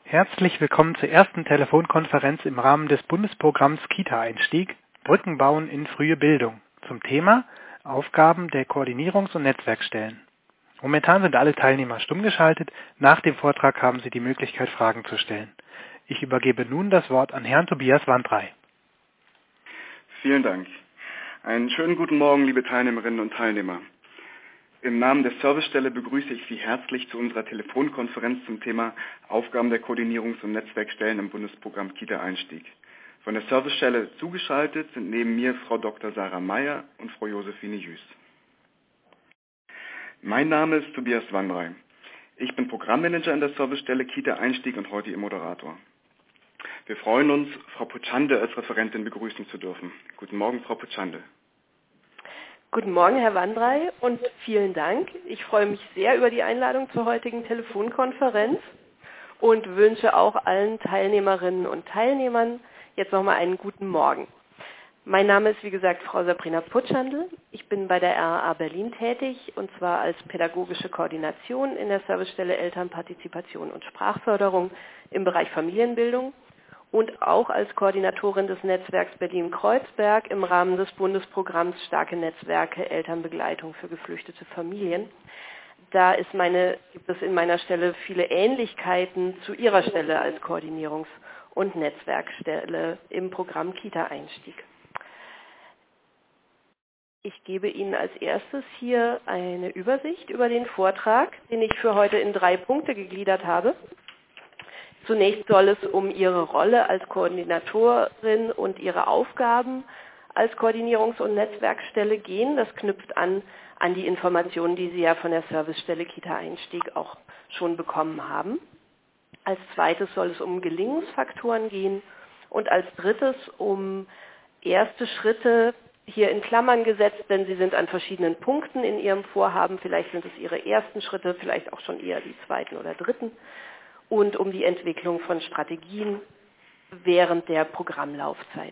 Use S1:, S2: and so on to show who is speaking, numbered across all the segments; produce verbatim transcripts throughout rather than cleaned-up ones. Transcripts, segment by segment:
S1: Herzlich willkommen zur ersten Telefonkonferenz im Rahmen des Bundesprogramms Kita-Einstieg – Brücken bauen in frühe Bildung zum Thema Aufgaben der Koordinierungs- und Netzwerkstellen. Momentan sind alle Teilnehmer stumm geschaltet. Nach dem Vortrag haben Sie die Möglichkeit, Fragen zu stellen. Ich übergebe nun das Wort an Herrn Tobias Wandrei.
S2: Vielen Dank. Einen schönen guten Morgen, liebe Teilnehmerinnen und Teilnehmer. Im Namen der Servicestelle begrüße ich Sie herzlich zu unserer Telefonkonferenz zum Thema Aufgaben der Koordinierungs- und Netzwerkstellen im Bundesprogramm Kita-Einstieg. Von der Servicestelle zugeschaltet sind neben mir Frau Doktor Sarah Meyer und Frau Josephine Jüß. Mein Name ist Tobias Wandrei. Ich bin Programmmanager in der Servicestelle Kita-Einstieg und heute Ihr Moderator. Wir freuen uns, Frau Puchande als Referentin begrüßen zu dürfen. Guten Morgen, Frau Puchande.
S3: Guten Morgen, Herr Wandrei, und vielen Dank. Ich freue mich sehr über die Einladung zur heutigen Telefonkonferenz und wünsche auch allen Teilnehmerinnen und Teilnehmern jetzt nochmal einen guten Morgen. Mein Name ist, wie gesagt, Frau Sabrina Putschandl. Ich bin bei der R A A Berlin tätig, und zwar als pädagogische Koordination in der Servicestelle Elternpartizipation und Sprachförderung im Bereich Familienbildung und auch als Koordinatorin des Netzwerks Berlin-Kreuzberg im Rahmen des Bundesprogramms Starke Netzwerke Elternbegleitung für geflüchtete Familien. Da ist meine, gibt es in meiner Stelle viele Ähnlichkeiten zu Ihrer Stelle als Koordinierungs- und Netzwerkstelle im Programm Kita-Einstieg. Ich gebe Ihnen als erstes hier eine Übersicht über den Vortrag, den ich für heute in drei Punkte gegliedert habe. Zunächst soll es um Ihre Rolle als Koordinatorin und Ihre Aufgaben als Koordinierungs- und Netzwerkstelle gehen. Das knüpft an an die Informationen, die Sie ja von der Servicestelle Kita-Einstieg auch schon bekommen haben. Als zweites soll es um Gelingensfaktoren gehen und als drittes um erste Schritte, hier in Klammern gesetzt, denn sie sind an verschiedenen Punkten in Ihrem Vorhaben. Vielleicht sind es Ihre ersten Schritte, vielleicht auch schon eher die zweiten oder dritten. Und um die Entwicklung von Strategien während der Programmlaufzeit.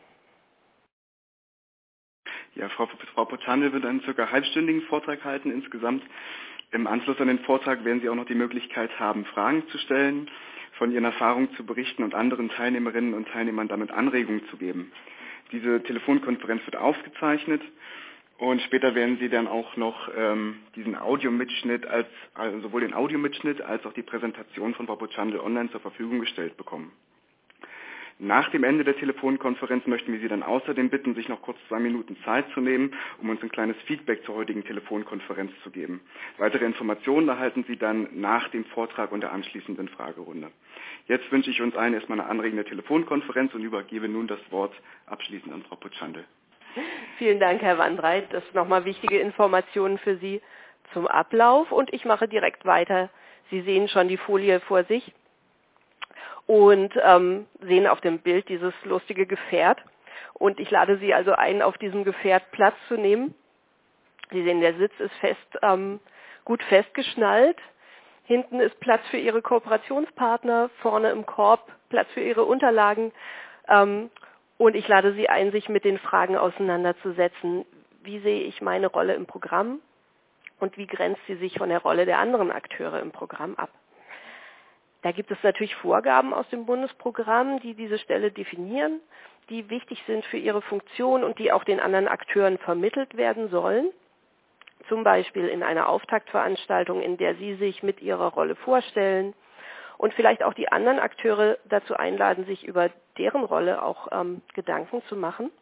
S2: Ja, Frau, Frau Puchande wird einen circa halbstündigen Vortrag halten insgesamt. Im Anschluss an den Vortrag werden Sie auch noch die Möglichkeit haben, Fragen zu stellen, von Ihren Erfahrungen zu berichten und anderen Teilnehmerinnen und Teilnehmern damit Anregungen zu geben. Diese Telefonkonferenz wird aufgezeichnet. Und später werden Sie dann auch noch ähm, diesen Audiomitschnitt, als, also sowohl den Audiomitschnitt als auch die Präsentation von Frau Puchande online zur Verfügung gestellt bekommen. Nach dem Ende der Telefonkonferenz möchten wir Sie dann außerdem bitten, sich noch kurz zwei Minuten Zeit zu nehmen, um uns ein kleines Feedback zur heutigen Telefonkonferenz zu geben. Weitere Informationen erhalten Sie dann nach dem Vortrag und der anschließenden Fragerunde. Jetzt wünsche ich uns allen erstmal eine anregende Telefonkonferenz und übergebe nun das Wort abschließend an Frau Puchande.
S3: Vielen Dank, Herr Wandrei. Das sind nochmal wichtige Informationen für Sie zum Ablauf. Und ich mache direkt weiter. Sie sehen schon die Folie vor sich und ähm, sehen auf dem Bild dieses lustige Gefährt. Und ich lade Sie also ein, auf diesem Gefährt Platz zu nehmen. Sie sehen, der Sitz ist fest, ähm, gut festgeschnallt. Hinten ist Platz für Ihre Kooperationspartner, vorne im Korb Platz für Ihre Unterlagen. Ähm, Und ich lade Sie ein, sich mit den Fragen auseinanderzusetzen. Wie sehe ich meine Rolle im Programm und wie grenzt sie sich von der Rolle der anderen Akteure im Programm ab? Da gibt es natürlich Vorgaben aus dem Bundesprogramm, die diese Stelle definieren, die wichtig sind für ihre Funktion und die auch den anderen Akteuren vermittelt werden sollen. Zum Beispiel in einer Auftaktveranstaltung, in der Sie sich mit Ihrer Rolle vorstellen. Und vielleicht auch die anderen Akteure dazu einladen, sich über deren Rolle auch ähm, Gedanken zu machen.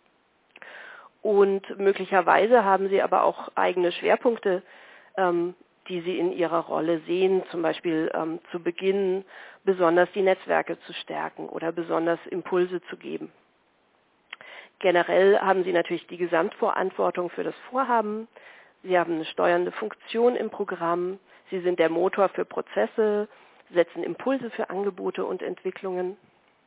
S3: Und möglicherweise haben Sie aber auch eigene Schwerpunkte, ähm, die Sie in Ihrer Rolle sehen, zum Beispiel ähm, zu Beginn besonders die Netzwerke zu stärken oder besonders Impulse zu geben. Generell haben Sie natürlich die Gesamtverantwortung für das Vorhaben. Sie haben eine steuernde Funktion im Programm. Sie sind der Motor für Prozesse, setzen Impulse für Angebote und Entwicklungen.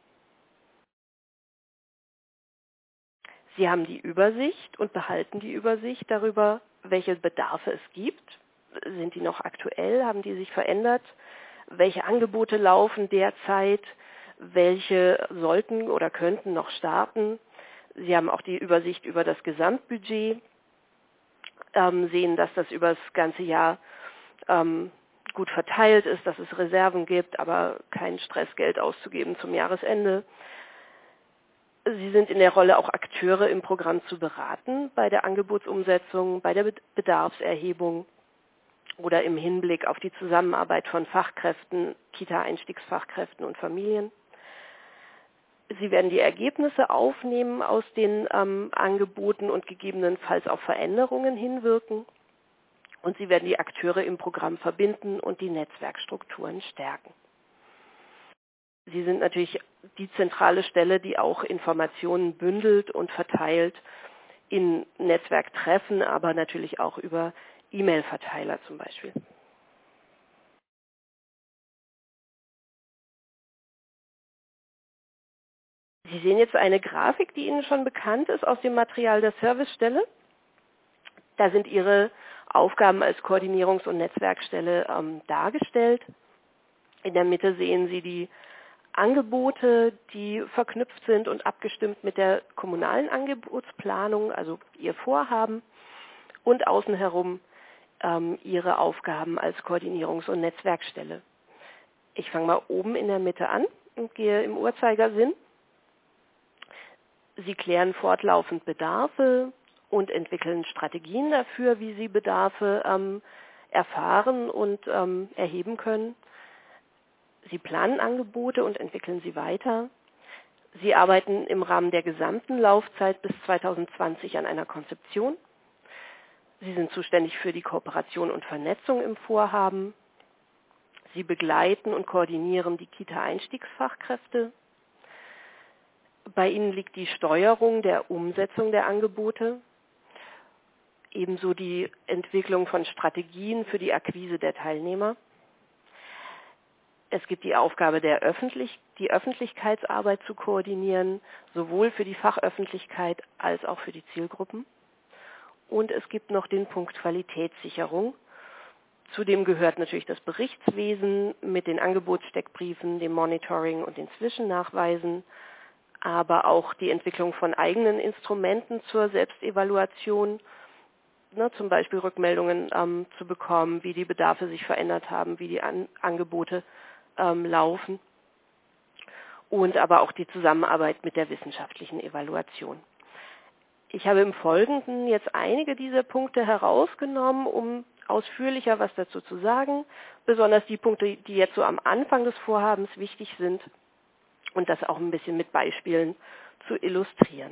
S3: Sie haben die Übersicht und behalten die Übersicht darüber, welche Bedarfe es gibt. Sind die noch aktuell? Haben die sich verändert? Welche Angebote laufen derzeit? Welche sollten oder könnten noch starten? Sie haben auch die Übersicht über das Gesamtbudget, ähm, sehen, dass das über das ganze Jahr ähm, gut verteilt ist, dass es Reserven gibt, aber kein Stress, Geld auszugeben zum Jahresende. Sie sind in der Rolle, auch Akteure im Programm zu beraten, bei der Angebotsumsetzung, bei der Bedarfserhebung oder im Hinblick auf die Zusammenarbeit von Fachkräften, Kita-Einstiegsfachkräften und Familien. Sie werden die Ergebnisse aufnehmen aus den ähm, Angeboten und gegebenenfalls auf Veränderungen hinwirken. Und Sie werden die Akteure im Programm verbinden und die Netzwerkstrukturen stärken. Sie sind natürlich die zentrale Stelle, die auch Informationen bündelt und verteilt in Netzwerktreffen, aber natürlich auch über E-Mail-Verteiler zum Beispiel. Sie sehen jetzt eine Grafik, die Ihnen schon bekannt ist aus dem Material der Servicestelle. Da sind Ihre Aufgaben als Koordinierungs- und Netzwerkstelle ähm, dargestellt. In der Mitte sehen Sie die Angebote, die verknüpft sind und abgestimmt mit der kommunalen Angebotsplanung, also Ihr Vorhaben, und außen herum ähm, Ihre Aufgaben als Koordinierungs- und Netzwerkstelle. Ich fange mal oben in der Mitte an und gehe im Uhrzeigersinn. Sie klären fortlaufend Bedarfe und entwickeln Strategien dafür, wie Sie Bedarfe ähm, erfahren und ähm, erheben können. Sie planen Angebote und entwickeln sie weiter. Sie arbeiten im Rahmen der gesamten Laufzeit bis zweitausendzwanzig an einer Konzeption. Sie sind zuständig für die Kooperation und Vernetzung im Vorhaben. Sie begleiten und koordinieren die Kita-Einstiegsfachkräfte. Bei Ihnen liegt die Steuerung der Umsetzung der Angebote, ebenso die Entwicklung von Strategien für die Akquise der Teilnehmer. Es gibt die Aufgabe, der Öffentlich- die Öffentlichkeitsarbeit zu koordinieren, sowohl für die Fachöffentlichkeit als auch für die Zielgruppen. Und es gibt noch den Punkt Qualitätssicherung. Zudem gehört natürlich das Berichtswesen mit den Angebotssteckbriefen, dem Monitoring und den Zwischennachweisen, aber auch die Entwicklung von eigenen Instrumenten zur Selbstevaluation, ne, zum Beispiel Rückmeldungen ähm, zu bekommen, wie die Bedarfe sich verändert haben, wie die An- Angebote ähm, laufen, und aber auch die Zusammenarbeit mit der wissenschaftlichen Evaluation. Ich habe im Folgenden jetzt einige dieser Punkte herausgenommen, um ausführlicher was dazu zu sagen, besonders die Punkte, die jetzt so am Anfang des Vorhabens wichtig sind, und das auch ein bisschen mit Beispielen zu illustrieren.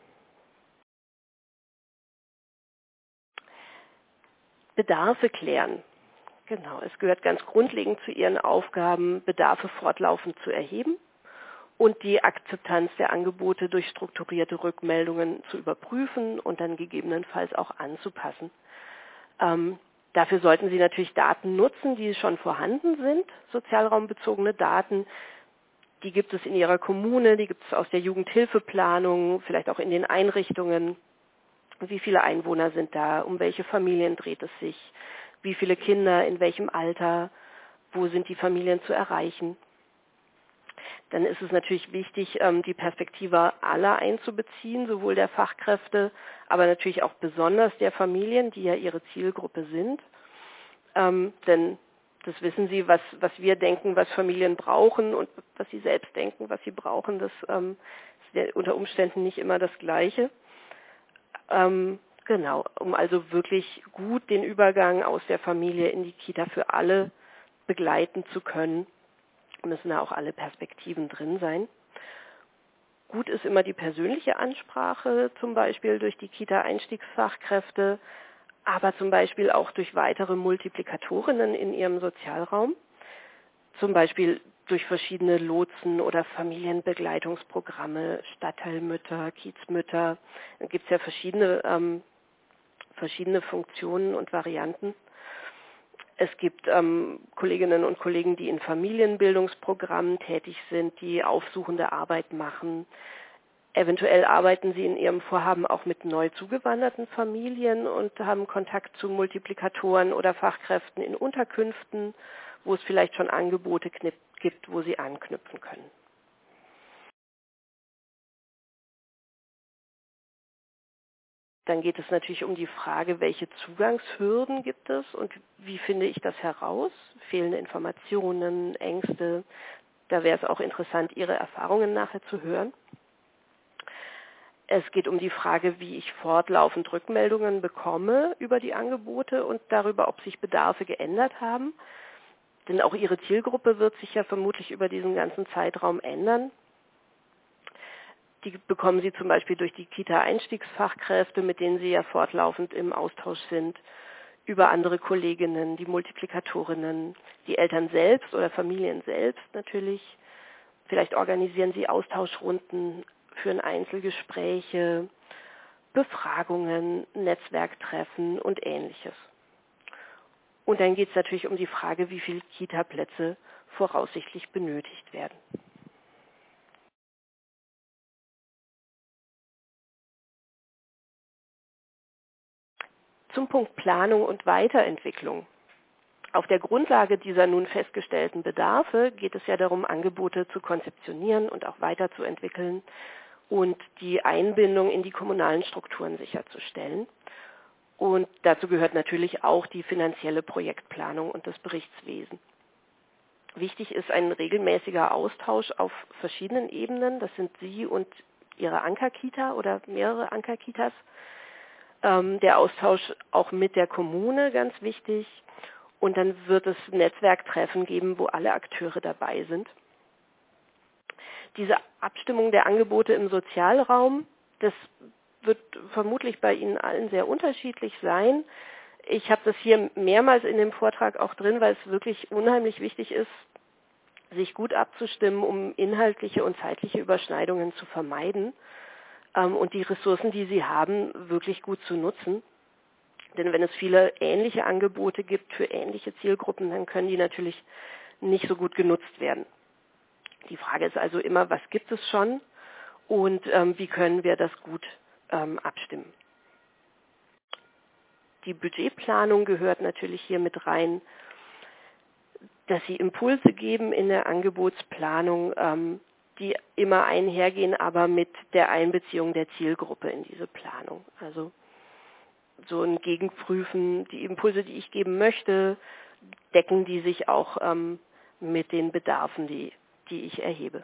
S3: Bedarfe klären. Genau, es gehört ganz grundlegend zu Ihren Aufgaben, Bedarfe fortlaufend zu erheben und die Akzeptanz der Angebote durch strukturierte Rückmeldungen zu überprüfen und dann gegebenenfalls auch anzupassen. Ähm, dafür sollten Sie natürlich Daten nutzen, die schon vorhanden sind, sozialraumbezogene Daten. Die gibt es in Ihrer Kommune, die gibt es aus der Jugendhilfeplanung, vielleicht auch in den Einrichtungen. Wie viele Einwohner sind da? Um welche Familien dreht es sich? Wie viele Kinder? In welchem Alter? Wo sind die Familien zu erreichen? Dann ist es natürlich wichtig, die Perspektive aller einzubeziehen, sowohl der Fachkräfte, aber natürlich auch besonders der Familien, die ja ihre Zielgruppe sind. Ähm, denn das wissen Sie, was, was wir denken, was Familien brauchen und was sie selbst denken, was sie brauchen, das ähm, ist ja unter Umständen nicht immer das Gleiche. Ähm, genau, um also wirklich gut den Übergang aus der Familie in die Kita für alle begleiten zu können, müssen da auch alle Perspektiven drin sein. Gut ist immer die persönliche Ansprache, zum Beispiel durch die Kita-Einstiegsfachkräfte, aber zum Beispiel auch durch weitere Multiplikatorinnen in ihrem Sozialraum, zum Beispiel durch verschiedene Lotsen- oder Familienbegleitungsprogramme, Stadtteilmütter, Kiezmütter. Da gibt es ja verschiedene, ähm, verschiedene Funktionen und Varianten. Es gibt ähm, Kolleginnen und Kollegen, die in Familienbildungsprogrammen tätig sind, die aufsuchende Arbeit machen. Eventuell arbeiten sie in ihrem Vorhaben auch mit neu zugewanderten Familien und haben Kontakt zu Multiplikatoren oder Fachkräften in Unterkünften, wo es vielleicht schon Angebote gibt, wo sie anknüpfen können. Dann geht es natürlich um die Frage, welche Zugangshürden gibt es und wie finde ich das heraus? Fehlende Informationen, Ängste. Da wäre es auch interessant, Ihre Erfahrungen nachher zu hören. Es geht um die Frage, wie ich fortlaufend Rückmeldungen bekomme über die Angebote und darüber, ob sich Bedarfe geändert haben. Denn auch Ihre Zielgruppe wird sich ja vermutlich über diesen ganzen Zeitraum ändern. Die bekommen Sie zum Beispiel durch die Kita-Einstiegsfachkräfte, mit denen Sie ja fortlaufend im Austausch sind, über andere Kolleginnen, die Multiplikatorinnen, die Eltern selbst oder Familien selbst natürlich. Vielleicht organisieren Sie Austauschrunden, führen Einzelgespräche, Befragungen, Netzwerktreffen und Ähnliches. Und dann geht es natürlich um die Frage, wie viele Kita-Plätze voraussichtlich benötigt werden. Zum Punkt Planung und Weiterentwicklung. Auf der Grundlage dieser nun festgestellten Bedarfe geht es ja darum, Angebote zu konzeptionieren und auch weiterzuentwickeln und die Einbindung in die kommunalen Strukturen sicherzustellen. Und dazu gehört natürlich auch die finanzielle Projektplanung und das Berichtswesen. Wichtig ist ein regelmäßiger Austausch auf verschiedenen Ebenen. Das sind Sie und Ihre Ankerkita oder mehrere Ankerkitas. Ähm, der Austausch auch mit der Kommune, ganz wichtig. Und dann wird es Netzwerktreffen geben, wo alle Akteure dabei sind. Diese Abstimmung der Angebote im Sozialraum, das wird vermutlich bei Ihnen allen sehr unterschiedlich sein. Ich habe das hier mehrmals in dem Vortrag auch drin, weil es wirklich unheimlich wichtig ist, sich gut abzustimmen, um inhaltliche und zeitliche Überschneidungen zu vermeiden ähm, und die Ressourcen, die Sie haben, wirklich gut zu nutzen. Denn wenn es viele ähnliche Angebote gibt für ähnliche Zielgruppen, dann können die natürlich nicht so gut genutzt werden. Die Frage ist also immer, was gibt es schon und ähm, wie können wir das gut ähm, abstimmen. Die Budgetplanung gehört natürlich hier mit rein, dass Sie Impulse geben in der Angebotsplanung, ähm, die immer einhergehen, aber mit der Einbeziehung der Zielgruppe in diese Planung. Also so ein Gegenprüfen, die Impulse, die ich geben möchte, decken die sich auch ähm, mit den Bedarfen, die, die ich erhebe.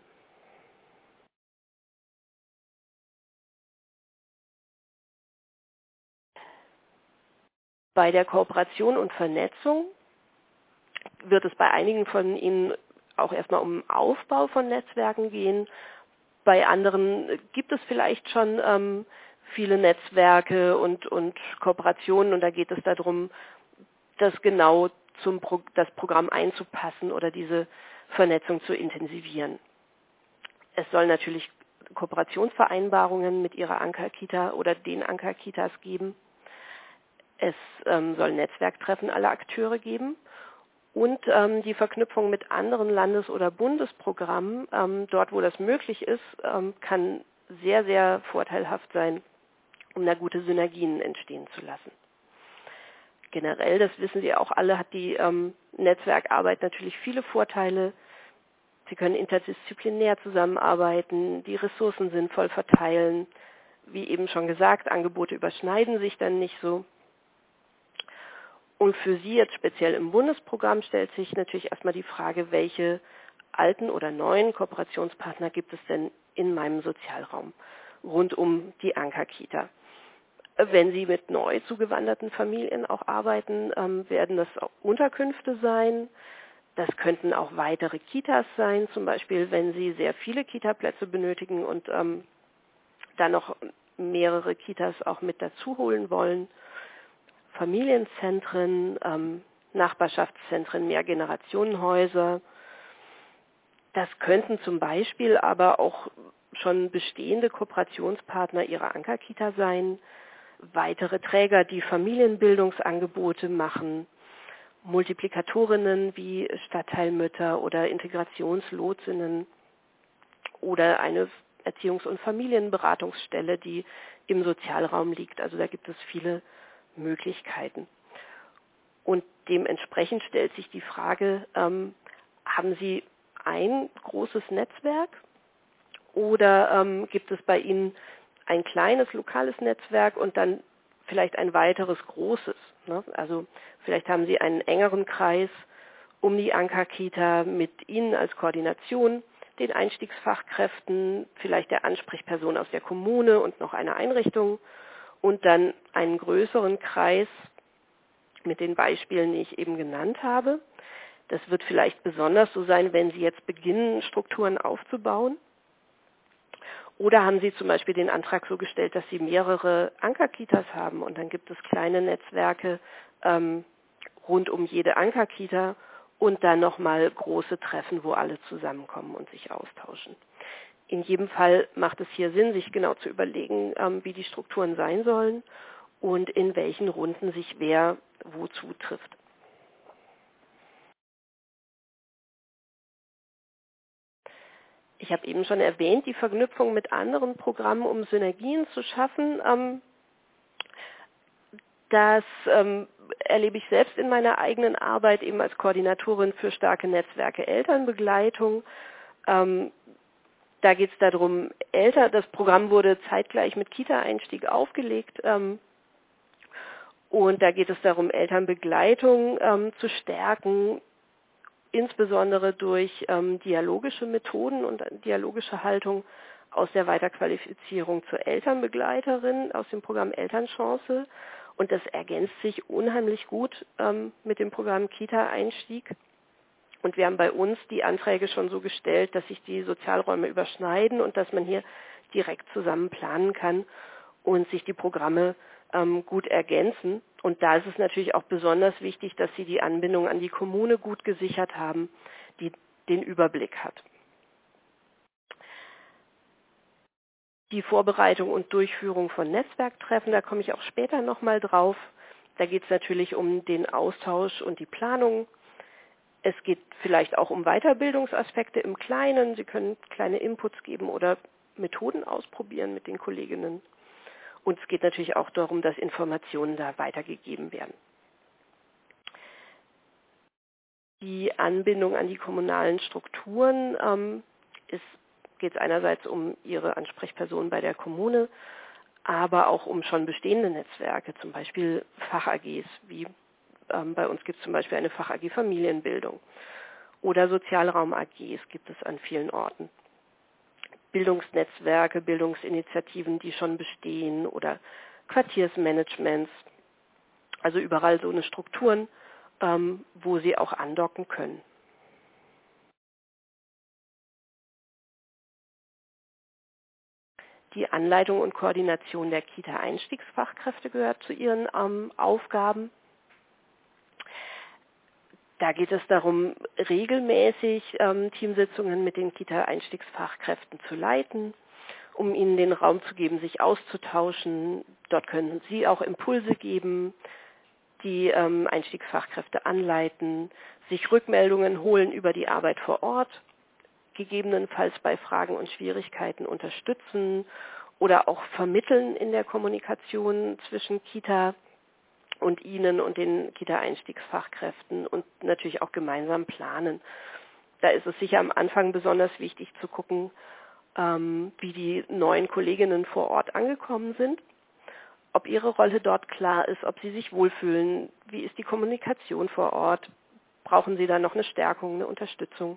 S3: Bei der Kooperation und Vernetzung wird es bei einigen von Ihnen auch erstmal um Aufbau von Netzwerken gehen. Bei anderen gibt es vielleicht schon ähm, viele Netzwerke und, und Kooperationen und da geht es darum, das genau zum Pro- das Programm einzupassen oder diese Vernetzung zu intensivieren. Es soll natürlich Kooperationsvereinbarungen mit Ihrer Ankerkita oder den Ankerkitas geben. Es ähm, soll Netzwerktreffen aller Akteure geben und ähm, die Verknüpfung mit anderen Landes- oder Bundesprogrammen, ähm, dort wo das möglich ist, ähm, kann sehr, sehr vorteilhaft sein, um da gute Synergien entstehen zu lassen. Generell, das wissen Sie auch alle, hat die ähm, Netzwerkarbeit natürlich viele Vorteile. Sie können interdisziplinär zusammenarbeiten, die Ressourcen sinnvoll verteilen. Wie eben schon gesagt, Angebote überschneiden sich dann nicht so. Und für Sie jetzt speziell im Bundesprogramm stellt sich natürlich erstmal die Frage, welche alten oder neuen Kooperationspartner gibt es denn in meinem Sozialraum rund um die Ankerkita. Wenn Sie mit neu zugewanderten Familien auch arbeiten, ähm, werden das auch Unterkünfte sein. Das könnten auch weitere Kitas sein, zum Beispiel wenn Sie sehr viele Kitaplätze benötigen und ähm, dann noch mehrere Kitas auch mit dazu holen wollen. Familienzentren, ähm, Nachbarschaftszentren, Mehrgenerationenhäuser. Das könnten zum Beispiel aber auch schon bestehende Kooperationspartner Ihrer Ankerkita sein, weitere Träger, die Familienbildungsangebote machen, Multiplikatorinnen wie Stadtteilmütter oder Integrationslotsinnen oder eine Erziehungs- und Familienberatungsstelle, die im Sozialraum liegt. Also da gibt es viele Möglichkeiten. Und dementsprechend stellt sich die Frage, ähm, haben Sie ein großes Netzwerk oder ähm, gibt es bei Ihnen ein kleines lokales Netzwerk und dann vielleicht ein weiteres großes. Ne? Also vielleicht haben Sie einen engeren Kreis um die Ankerkita mit Ihnen als Koordination, den Einstiegsfachkräften, vielleicht der Ansprechperson aus der Kommune und noch einer Einrichtung und dann einen größeren Kreis mit den Beispielen, die ich eben genannt habe. Das wird vielleicht besonders so sein, wenn Sie jetzt beginnen, Strukturen aufzubauen. Oder haben Sie zum Beispiel den Antrag so gestellt, dass Sie mehrere Ankerkitas haben und dann gibt es kleine Netzwerke ähm, rund um jede Ankerkita und dann nochmal große Treffen, wo alle zusammenkommen und sich austauschen. In jedem Fall macht es hier Sinn, sich genau zu überlegen, ähm, wie die Strukturen sein sollen und in welchen Runden sich wer wozu trifft. Ich habe eben schon erwähnt, die Verknüpfung mit anderen Programmen, um Synergien zu schaffen. Ähm, das ähm, erlebe ich selbst in meiner eigenen Arbeit eben als Koordinatorin für starke Netzwerke Elternbegleitung. Ähm, da geht es darum, Eltern, das Programm wurde zeitgleich mit Kita-Einstieg aufgelegt. Ähm, und da geht es darum, Elternbegleitung ähm, zu stärken, insbesondere durch ähm, dialogische Methoden und dialogische Haltung aus der Weiterqualifizierung zur Elternbegleiterin aus dem Programm Elternchance. Und das ergänzt sich unheimlich gut ähm, mit dem Programm Kita-Einstieg. Und wir haben bei uns die Anträge schon so gestellt, dass sich die Sozialräume überschneiden und dass man hier direkt zusammen planen kann und sich die Programme ähm, gut ergänzen. Und da ist es natürlich auch besonders wichtig, dass Sie die Anbindung an die Kommune gut gesichert haben, die den Überblick hat. Die Vorbereitung und Durchführung von Netzwerktreffen, da komme ich auch später nochmal drauf. Da geht es natürlich um den Austausch und die Planung. Es geht vielleicht auch um Weiterbildungsaspekte im Kleinen. Sie können kleine Inputs geben oder Methoden ausprobieren mit den Kolleginnen. Und es geht natürlich auch darum, dass Informationen da weitergegeben werden. Die Anbindung an die kommunalen Strukturen ähm, ist geht es einerseits um Ihre Ansprechperson bei der Kommune, aber auch um schon bestehende Netzwerke, zum Beispiel Fach-A Gs, wie ähm, bei uns gibt es zum Beispiel eine Fach-A G Familienbildung oder Sozialraum-A Gs gibt es an vielen Orten. Bildungsnetzwerke, Bildungsinitiativen, die schon bestehen oder Quartiersmanagements, also überall so eine Strukturen, ähm, wo Sie auch andocken können. Die Anleitung und Koordination der Kita-Einstiegsfachkräfte gehört zu ihren ähm, Aufgaben. Da geht es darum, regelmäßig ähm, Teamsitzungen mit den Kita-Einstiegsfachkräften zu leiten, um ihnen den Raum zu geben, sich auszutauschen. Dort können Sie auch Impulse geben, die ähm, Einstiegsfachkräfte anleiten, sich Rückmeldungen holen über die Arbeit vor Ort, gegebenenfalls bei Fragen und Schwierigkeiten unterstützen oder auch vermitteln in der Kommunikation zwischen Kita und Ihnen und den Kita-Einstiegsfachkräften und natürlich auch gemeinsam planen. Da ist es sicher am Anfang besonders wichtig zu gucken, ähm, wie die neuen Kolleginnen vor Ort angekommen sind, ob ihre Rolle dort klar ist, ob sie sich wohlfühlen, wie ist die Kommunikation vor Ort, brauchen sie da noch eine Stärkung, eine Unterstützung.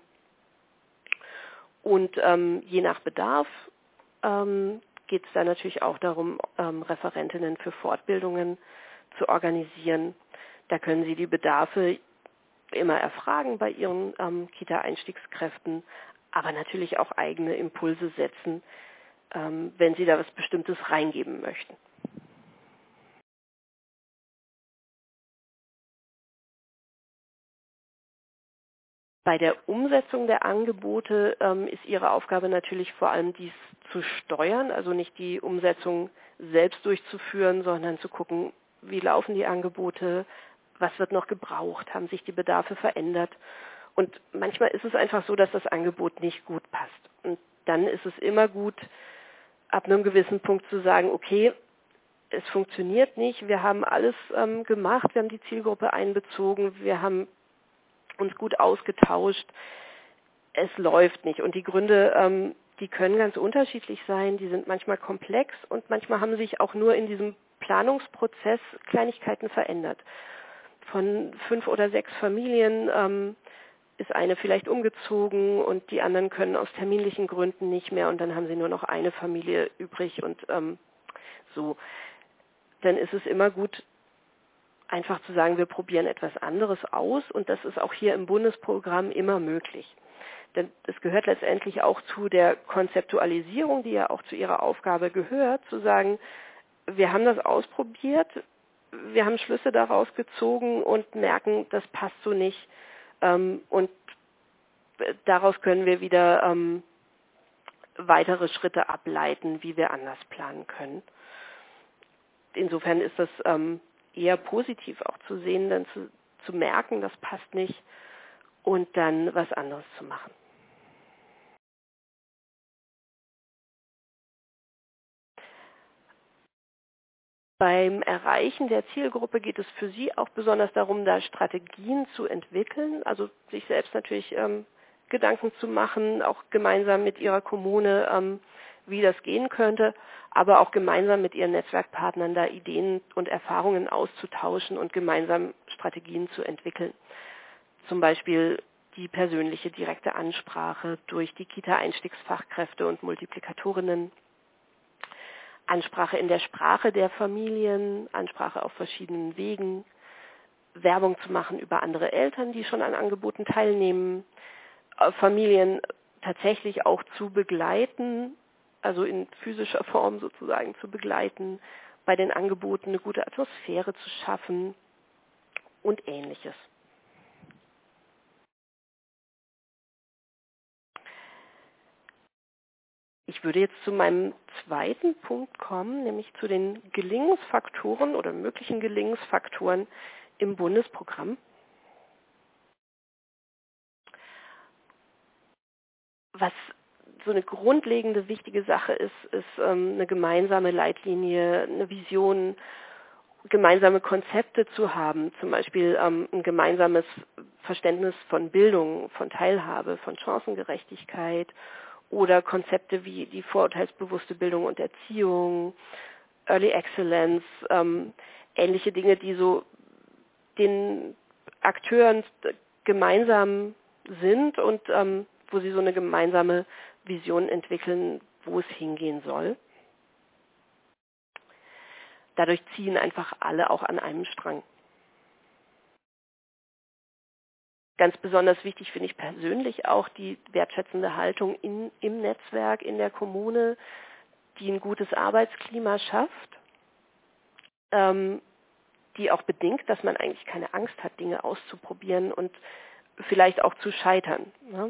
S3: Und ähm, je nach Bedarf ähm, geht es da natürlich auch darum, ähm, Referentinnen für Fortbildungen zu organisieren. Da können Sie die Bedarfe immer erfragen bei Ihren ähm, Kita-Einstiegskräften, aber natürlich auch eigene Impulse setzen, ähm, wenn Sie da was Bestimmtes reingeben möchten. Bei der Umsetzung der Angebote ähm, ist Ihre Aufgabe natürlich vor allem dies zu steuern, also nicht die Umsetzung selbst durchzuführen, sondern zu gucken, wie laufen die Angebote, was wird noch gebraucht, haben sich die Bedarfe verändert. Und manchmal ist es einfach so, dass das Angebot nicht gut passt. Und dann ist es immer gut, ab einem gewissen Punkt zu sagen, okay, es funktioniert nicht, wir haben alles ähm, gemacht, wir haben die Zielgruppe einbezogen, wir haben uns gut ausgetauscht, es läuft nicht. Und die Gründe, ähm, die können ganz unterschiedlich sein, die sind manchmal komplex und manchmal haben sich auch nur in diesem Planungsprozess Kleinigkeiten verändert. Von fünf oder sechs Familien ähm, ist eine vielleicht umgezogen und die anderen können aus terminlichen Gründen nicht mehr und dann haben sie nur noch eine Familie übrig und ähm, so. Dann ist es immer gut, einfach zu sagen, wir probieren etwas anderes aus und das ist auch hier im Bundesprogramm immer möglich. Denn es gehört letztendlich auch zu der Konzeptualisierung, die ja auch zu ihrer Aufgabe gehört, zu sagen, wir haben das ausprobiert, wir haben Schlüsse daraus gezogen und merken, das passt so nicht. Ähm, und daraus können wir wieder ähm, weitere Schritte ableiten, wie wir anders planen können. Insofern ist das ähm, eher positiv auch zu sehen, dann zu, zu merken, das passt nicht und dann was anderes zu machen. Beim Erreichen der Zielgruppe geht es für Sie auch besonders darum, da Strategien zu entwickeln, also sich selbst natürlich ähm, Gedanken zu machen, auch gemeinsam mit Ihrer Kommune, ähm, wie das gehen könnte, aber auch gemeinsam mit Ihren Netzwerkpartnern da Ideen und Erfahrungen auszutauschen und gemeinsam Strategien zu entwickeln. Zum Beispiel die persönliche direkte Ansprache durch die Kita-Einstiegsfachkräfte und Multiplikatorinnen, Ansprache in der Sprache der Familien, Ansprache auf verschiedenen Wegen, Werbung zu machen über andere Eltern, die schon an Angeboten teilnehmen, Familien tatsächlich auch zu begleiten, also in physischer Form sozusagen zu begleiten, bei den Angeboten eine gute Atmosphäre zu schaffen und Ähnliches. Ich würde jetzt zu meinem zweiten Punkt kommen, nämlich zu den Gelingensfaktoren oder möglichen Gelingensfaktoren im Bundesprogramm. Was so eine grundlegende, wichtige Sache ist, ist ähm, eine gemeinsame Leitlinie, eine Vision, gemeinsame Konzepte zu haben, zum Beispiel ähm, ein gemeinsames Verständnis von Bildung, von Teilhabe, von Chancengerechtigkeit oder Konzepte wie die vorurteilsbewusste Bildung und Erziehung, Early Excellence, ähm, ähnliche Dinge, die so den Akteuren gemeinsam sind und ähm, wo sie so eine gemeinsame Vision entwickeln, wo es hingehen soll. Dadurch ziehen einfach alle auch an einem Strang. Ganz besonders wichtig finde ich persönlich auch die wertschätzende Haltung in, im Netzwerk, in der Kommune, die ein gutes Arbeitsklima schafft, ähm, die auch bedingt, dass man eigentlich keine Angst hat, Dinge auszuprobieren und vielleicht auch zu scheitern. Ne?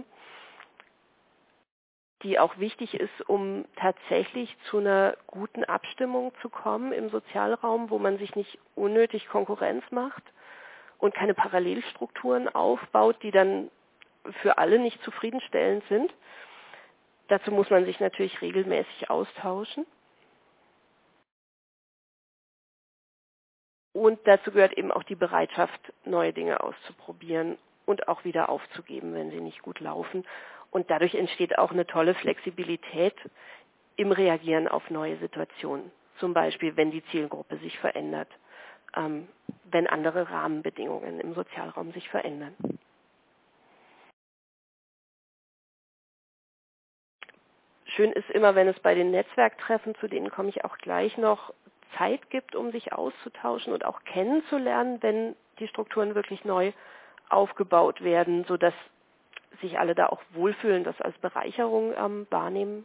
S3: Die auch wichtig ist, um tatsächlich zu einer guten Abstimmung zu kommen im Sozialraum, wo man sich nicht unnötig Konkurrenz macht und keine Parallelstrukturen aufbaut, die dann für alle nicht zufriedenstellend sind. Dazu muss man sich natürlich regelmäßig austauschen. Und dazu gehört eben auch die Bereitschaft, neue Dinge auszuprobieren und auch wieder aufzugeben, wenn sie nicht gut laufen. Und dadurch entsteht auch eine tolle Flexibilität im Reagieren auf neue Situationen. Zum Beispiel, wenn die Zielgruppe sich verändert, ähm, wenn andere Rahmenbedingungen im Sozialraum sich verändern. Schön ist immer, wenn es bei den Netzwerktreffen, zu denen komme ich auch gleich noch, Zeit gibt, um sich auszutauschen und auch kennenzulernen, wenn die Strukturen wirklich neu aufgebaut werden, sodass sich alle da auch wohlfühlen, das als Bereicherung ähm, wahrnehmen.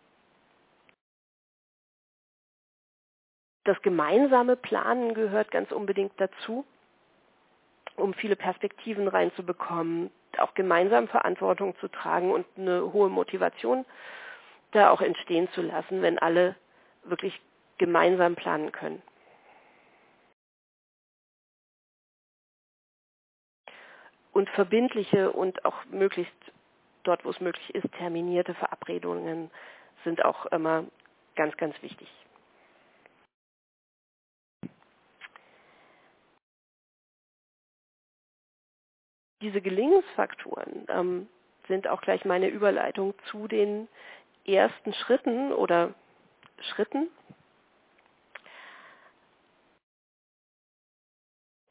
S3: Das gemeinsame Planen gehört ganz unbedingt dazu, um viele Perspektiven reinzubekommen, auch gemeinsam Verantwortung zu tragen und eine hohe Motivation da auch entstehen zu lassen, wenn alle wirklich gemeinsam planen können. Und verbindliche und auch möglichst dort, wo es möglich ist, terminierte Verabredungen sind auch immer ganz, ganz wichtig. Diese Gelingensfaktoren ähm, sind auch gleich meine Überleitung zu den ersten Schritten oder Schritten.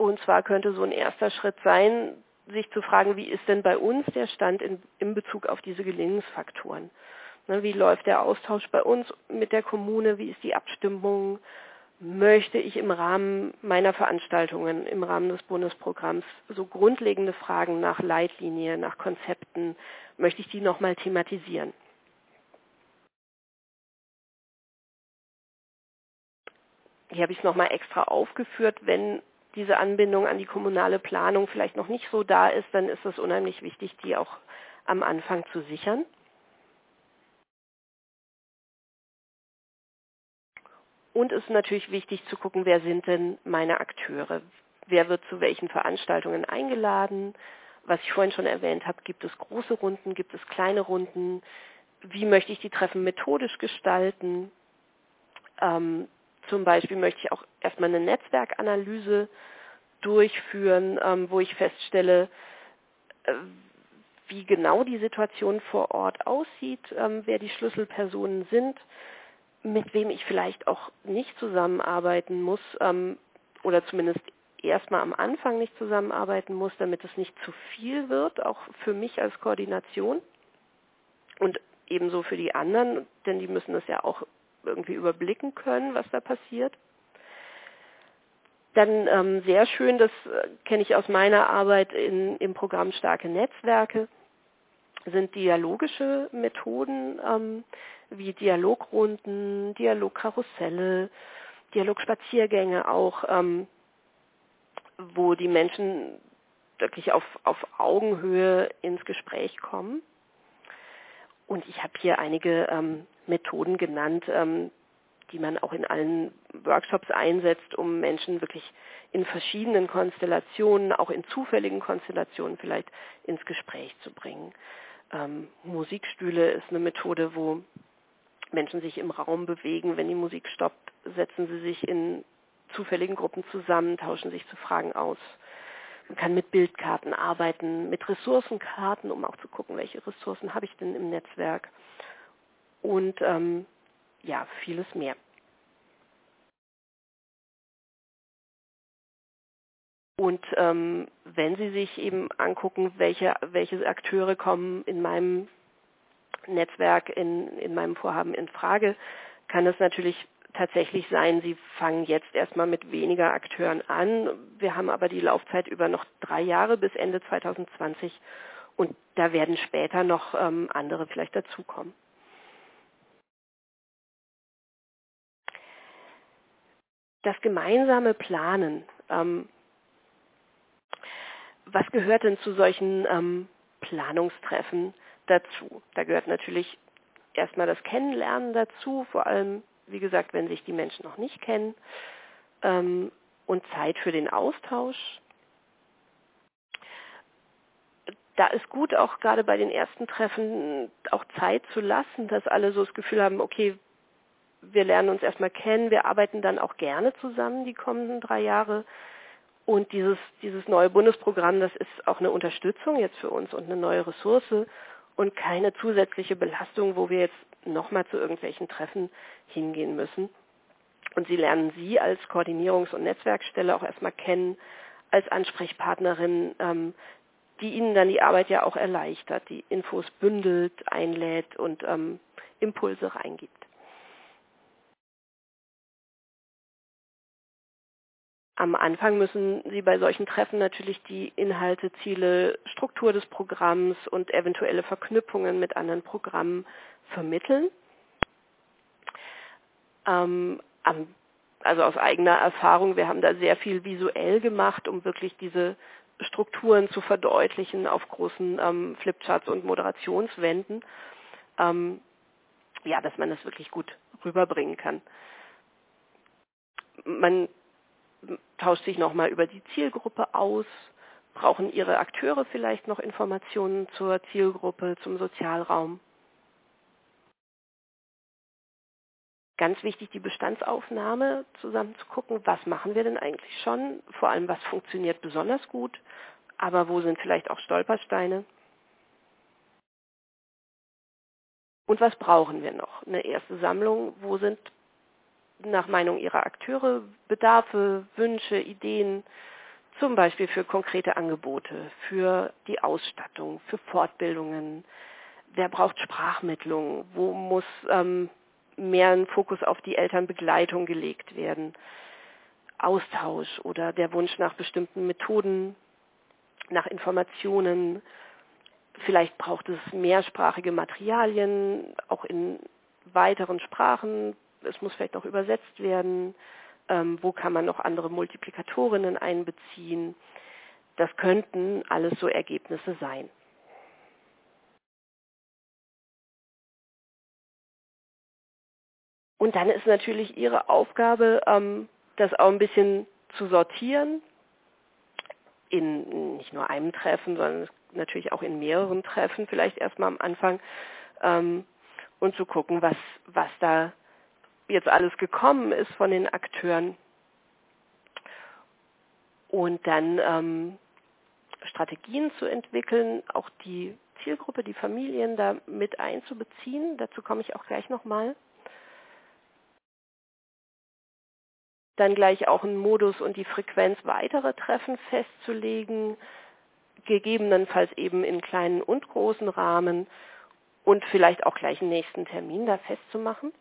S3: Und zwar könnte so ein erster Schritt sein, sich zu fragen, wie ist denn bei uns der Stand in, in Bezug auf diese Gelingensfaktoren? Ne, wie läuft der Austausch bei uns mit der Kommune? Wie ist die Abstimmung? Möchte ich im Rahmen meiner Veranstaltungen, im Rahmen des Bundesprogramms so grundlegende Fragen nach Leitlinie, nach Konzepten, möchte ich die nochmal thematisieren? Hier habe ich es nochmal extra aufgeführt, wenn diese Anbindung an die kommunale Planung vielleicht noch nicht so da ist, dann ist es unheimlich wichtig, die auch am Anfang zu sichern. Und es ist natürlich wichtig zu gucken, wer sind denn meine Akteure? Wer wird zu welchen Veranstaltungen eingeladen? Was ich vorhin schon erwähnt habe, gibt es große Runden, gibt es kleine Runden? Wie möchte ich die Treffen methodisch gestalten? Ähm, zum Beispiel möchte ich auch erstmal eine Netzwerkanalyse durchführen, ähm, wo ich feststelle, äh, wie genau die Situation vor Ort aussieht, ähm, wer die Schlüsselpersonen sind, mit wem ich vielleicht auch nicht zusammenarbeiten muss ähm, oder zumindest erstmal am Anfang nicht zusammenarbeiten muss, damit es nicht zu viel wird, auch für mich als Koordination und ebenso für die anderen, denn die müssen das ja auch irgendwie überblicken können, was da passiert. Dann ähm, sehr schön, das äh, kenne ich aus meiner Arbeit in, im Programm Starke Netzwerke, sind dialogische Methoden ähm, wie Dialogrunden, Dialogkarusselle, Dialogspaziergänge auch, ähm, wo die Menschen wirklich auf, auf Augenhöhe ins Gespräch kommen. Und ich habe hier einige ähm, Methoden genannt, ähm, die man auch in allen Workshops einsetzt, um Menschen wirklich in verschiedenen Konstellationen, auch in zufälligen Konstellationen vielleicht ins Gespräch zu bringen. Ähm, Musikstühle ist eine Methode, wo Menschen sich im Raum bewegen. Wenn die Musik stoppt, setzen sie sich in zufälligen Gruppen zusammen, tauschen sich zu Fragen aus. Man kann mit Bildkarten arbeiten, mit Ressourcenkarten, um auch zu gucken, welche Ressourcen habe ich denn im Netzwerk. Und ähm, ja, vieles mehr. Und ähm, wenn Sie sich eben angucken, welche, welche Akteure kommen in meinem Netzwerk, in, in meinem Vorhaben in Frage, kann es natürlich tatsächlich sein, Sie fangen jetzt erstmal mit weniger Akteuren an. Wir haben aber die Laufzeit über noch drei Jahre bis Ende zwanzig zwanzig und da werden später noch ähm, andere vielleicht dazukommen. Das gemeinsame Planen. Ähm, was gehört denn zu solchen ähm, Planungstreffen dazu? Da gehört natürlich erstmal das Kennenlernen dazu, vor allem, wie gesagt, wenn sich die Menschen noch nicht kennen, ähm, und Zeit für den Austausch. Da ist gut, auch gerade bei den ersten Treffen auch Zeit zu lassen, dass alle so das Gefühl haben, okay, wir lernen uns erstmal kennen, wir arbeiten dann auch gerne zusammen die kommenden drei Jahre. Und dieses, dieses neue Bundesprogramm, das ist auch eine Unterstützung jetzt für uns und eine neue Ressource und keine zusätzliche Belastung, wo wir jetzt nochmal zu irgendwelchen Treffen hingehen müssen. Und Sie lernen Sie als Koordinierungs- und Netzwerkstelle auch erstmal kennen, als Ansprechpartnerin, ähm, die Ihnen dann die Arbeit ja auch erleichtert, die Infos bündelt, einlädt und ähm, Impulse reingibt. Am Anfang müssen Sie bei solchen Treffen natürlich die Inhalte, Ziele, Struktur des Programms und eventuelle Verknüpfungen mit anderen Programmen vermitteln. Ähm, am, also aus eigener Erfahrung, wir haben da sehr viel visuell gemacht, um wirklich diese Strukturen zu verdeutlichen auf großen ähm, Flipcharts und Moderationswänden, ähm, ja, dass man das wirklich gut rüberbringen kann. Man tauscht sich nochmal über die Zielgruppe aus, brauchen Ihre Akteure vielleicht noch Informationen zur Zielgruppe, zum Sozialraum. Ganz wichtig, die Bestandsaufnahme zusammen zu gucken, was machen wir denn eigentlich schon, vor allem was funktioniert besonders gut, aber wo sind vielleicht auch Stolpersteine. Und was brauchen wir noch? Eine erste Sammlung, wo sind nach Meinung Ihrer Akteure Bedarfe, Wünsche, Ideen, zum Beispiel für konkrete Angebote, für die Ausstattung, für Fortbildungen. Wer braucht Sprachmittlung? Wo muss ähm, mehr ein Fokus auf die Elternbegleitung gelegt werden? Austausch oder der Wunsch nach bestimmten Methoden, nach Informationen. Vielleicht braucht es mehrsprachige Materialien, auch in weiteren Sprachen. Es muss vielleicht noch übersetzt werden. Ähm, wo kann man noch andere Multiplikatorinnen einbeziehen? Das könnten alles so Ergebnisse sein. Und dann ist natürlich Ihre Aufgabe, ähm, das auch ein bisschen zu sortieren, in nicht nur einem Treffen, sondern natürlich auch in mehreren Treffen, vielleicht erstmal am Anfang, ähm, und zu gucken, was, was da jetzt alles gekommen ist von den Akteuren. Und dann ähm, Strategien zu entwickeln, auch die Zielgruppe, die Familien da mit einzubeziehen. Dazu komme ich auch gleich nochmal. Dann gleich auch einen Modus und die Frequenz weiterer Treffen festzulegen, gegebenenfalls eben in kleinen und großen Rahmen und vielleicht auch gleich einen nächsten Termin da festzumachen.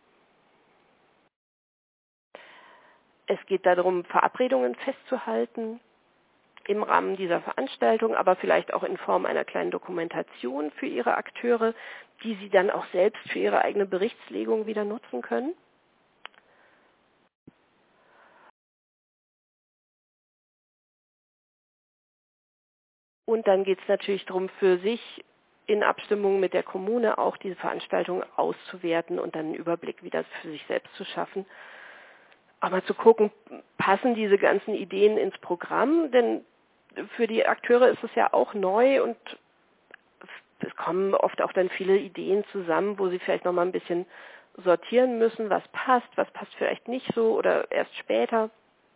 S3: Es geht darum, Verabredungen festzuhalten im Rahmen dieser Veranstaltung, aber vielleicht auch in Form einer kleinen Dokumentation für Ihre Akteure, die Sie dann auch selbst für Ihre eigene Berichtslegung wieder nutzen können. Und dann geht es natürlich darum, für sich in Abstimmung mit der Kommune auch diese Veranstaltung auszuwerten und dann einen Überblick wieder für sich selbst zu schaffen. Aber zu gucken, passen diese ganzen Ideen ins Programm? Denn für die Akteure ist es ja auch neu und es kommen oft auch dann viele Ideen zusammen, wo sie vielleicht nochmal ein bisschen sortieren müssen, was passt, was passt vielleicht nicht so oder erst später.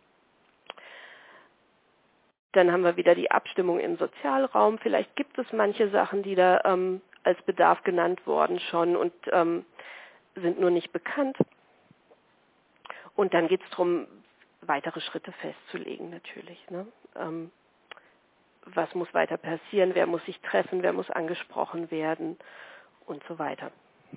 S3: Dann haben wir wieder die Abstimmung im Sozialraum. Vielleicht gibt es manche Sachen, die da ähm, als Bedarf genannt worden schon und ähm, sind nur nicht bekannt. Und dann geht es darum, weitere Schritte festzulegen natürlich. Ne? Ähm, was muss weiter passieren, wer muss sich treffen, wer muss angesprochen werden und so weiter.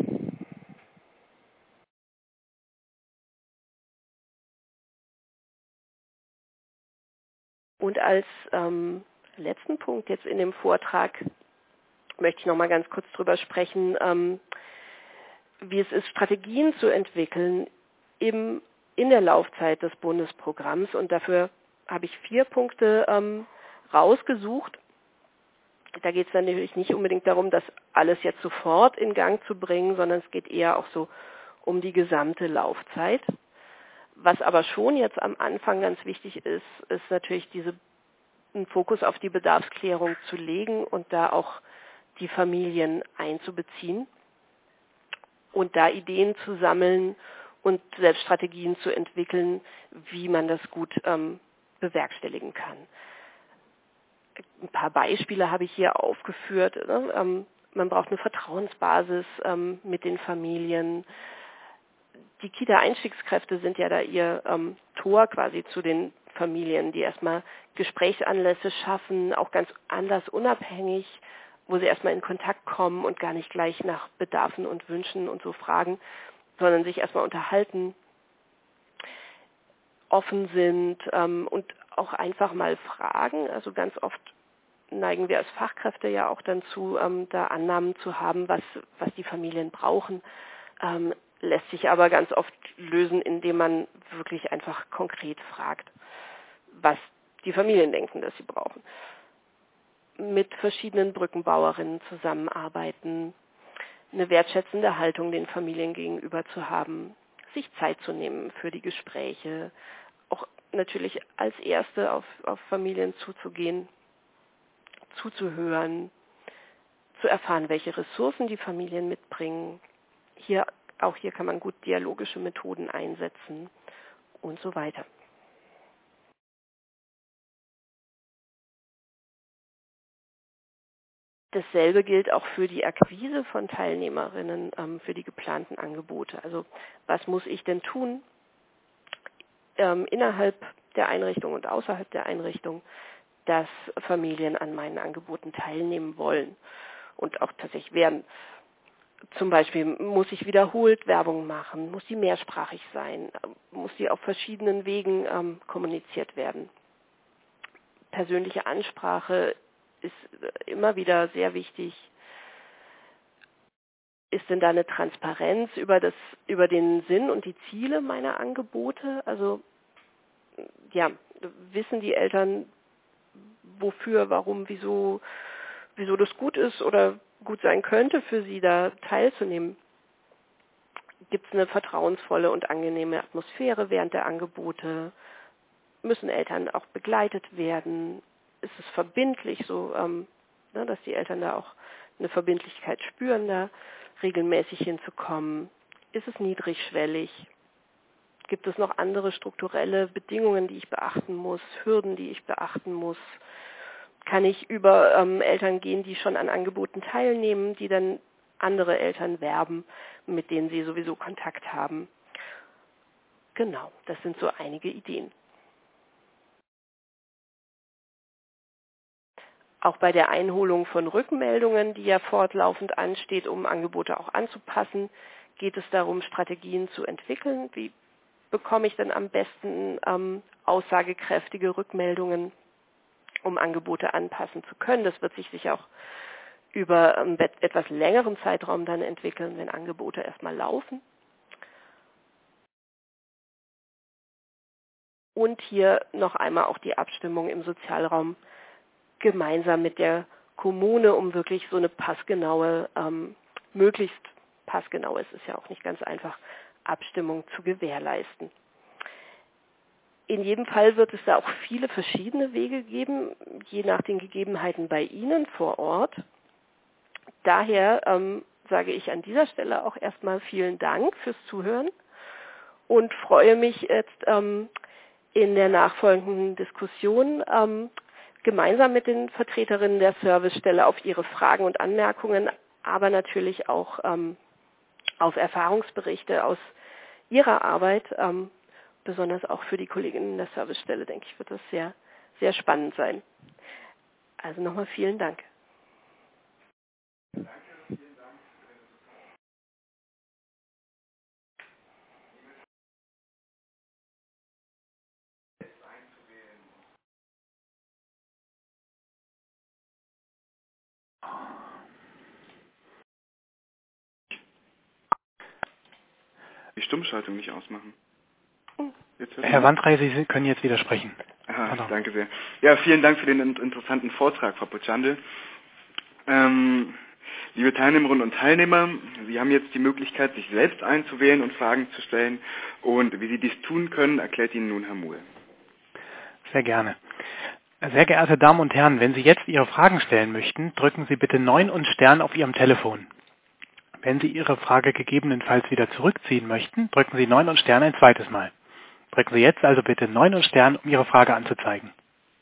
S3: Und als ähm, letzten Punkt jetzt in dem Vortrag möchte ich noch mal ganz kurz drüber sprechen, ähm, wie es ist, Strategien zu entwickeln im, in der Laufzeit des Bundesprogramms. Und dafür habe ich vier Punkte ähm, rausgesucht. Da geht es natürlich nicht unbedingt darum, das alles jetzt sofort in Gang zu bringen, sondern es geht eher auch so um die gesamte Laufzeit. Was aber schon jetzt am Anfang ganz wichtig ist, ist natürlich diese, einen Fokus auf die Bedarfsklärung zu legen und da auch die Familien einzubeziehen und da Ideen zu sammeln und selbst Strategien zu entwickeln, wie man das gut ähm, bewerkstelligen kann. Ein paar Beispiele habe ich hier aufgeführt. Ne? Ähm, man braucht eine Vertrauensbasis ähm, mit den Familien. Die Kita-Einstiegskräfte sind ja da ihr ähm, Tor quasi zu den Familien, die erstmal Gesprächsanlässe schaffen, auch ganz anders unabhängig, wo sie erstmal in Kontakt kommen und gar nicht gleich nach Bedarfen und Wünschen und so fragen, sondern sich erstmal unterhalten, offen sind ähm, und auch einfach mal fragen. Also ganz oft neigen wir als Fachkräfte ja auch dann zu, ähm, da Annahmen zu haben, was, was die Familien brauchen. Ähm, lässt sich aber ganz oft lösen, indem man wirklich einfach konkret fragt, was die Familien denken, dass sie brauchen. Mit verschiedenen Brückenbauerinnen zusammenarbeiten, eine wertschätzende Haltung den Familien gegenüber zu haben, sich Zeit zu nehmen für die Gespräche, auch natürlich als Erste auf, auf Familien zuzugehen, zuzuhören, zu erfahren, welche Ressourcen die Familien mitbringen. Hier, auch hier kann man gut dialogische Methoden einsetzen und so weiter. Dasselbe gilt auch für die Akquise von Teilnehmerinnen ähm, für die geplanten Angebote. Also was muss ich denn tun ähm, innerhalb der Einrichtung und außerhalb der Einrichtung, dass Familien an meinen Angeboten teilnehmen wollen und auch tatsächlich werden. Zum Beispiel muss ich wiederholt Werbung machen, muss sie mehrsprachig sein, muss sie auf verschiedenen Wegen ähm, kommuniziert werden. Persönliche Ansprache ist immer wieder sehr wichtig. Ist denn da eine Transparenz über das, über den Sinn und die Ziele meiner Angebote? Also ja, wissen die Eltern, wofür, warum, wieso, wieso das gut ist oder gut sein könnte, für sie da teilzunehmen? Gibt es eine vertrauensvolle und angenehme Atmosphäre während der Angebote? Müssen Eltern auch begleitet werden? Ist es verbindlich, so ähm, ne, dass die Eltern da auch eine Verbindlichkeit spüren, da regelmäßig hinzukommen? Ist es niedrigschwellig? Gibt es noch andere strukturelle Bedingungen, die ich beachten muss, Hürden, die ich beachten muss? Kann ich über ähm, Eltern gehen, die schon an Angeboten teilnehmen, die dann andere Eltern werben, mit denen sie sowieso Kontakt haben? Genau, das sind so einige Ideen. Auch bei der Einholung von Rückmeldungen, die ja fortlaufend ansteht, um Angebote auch anzupassen, geht es darum, Strategien zu entwickeln. Wie bekomme ich denn am besten ähm, aussagekräftige Rückmeldungen, um Angebote anpassen zu können? Das wird sich sicher auch über einen etwas längeren Zeitraum dann entwickeln, wenn Angebote erstmal laufen. Und hier noch einmal auch die Abstimmung im Sozialraum gemeinsam mit der Kommune, um wirklich so eine passgenaue, ähm, möglichst passgenaue, es ist ja auch nicht ganz einfach, Abstimmung zu gewährleisten. In jedem Fall wird es da auch viele verschiedene Wege geben, je nach den Gegebenheiten bei Ihnen vor Ort. Daher ähm, sage ich an dieser Stelle auch erstmal vielen Dank fürs Zuhören und freue mich jetzt ähm, in der nachfolgenden Diskussion ähm, gemeinsam mit den Vertreterinnen der Servicestelle auf Ihre Fragen und Anmerkungen, aber natürlich auch ähm, auf Erfahrungsberichte aus Ihrer Arbeit. Ähm, besonders auch für die Kolleginnen der Servicestelle, denke ich, wird das sehr, sehr spannend sein. Also nochmal vielen Dank.
S2: Die Stummschaltung nicht ausmachen.
S1: Herr Wandrei, Sie können jetzt wieder sprechen.
S2: Aha, danke sehr. Ja, vielen Dank für den interessanten Vortrag, Frau Pochandl. Ähm, liebe Teilnehmerinnen und Teilnehmer, Sie haben jetzt die Möglichkeit, sich selbst einzuwählen und Fragen zu stellen. Und wie Sie dies tun können, erklärt Ihnen nun Herr Muhl.
S1: Sehr gerne. Sehr geehrte Damen und Herren, wenn Sie jetzt Ihre Fragen stellen möchten, drücken Sie bitte neun und Stern auf Ihrem Telefon. Wenn Sie Ihre Frage gegebenenfalls wieder zurückziehen möchten, drücken Sie neun und Stern ein zweites Mal. Drücken Sie jetzt also bitte neun und Stern, um Ihre Frage anzuzeigen.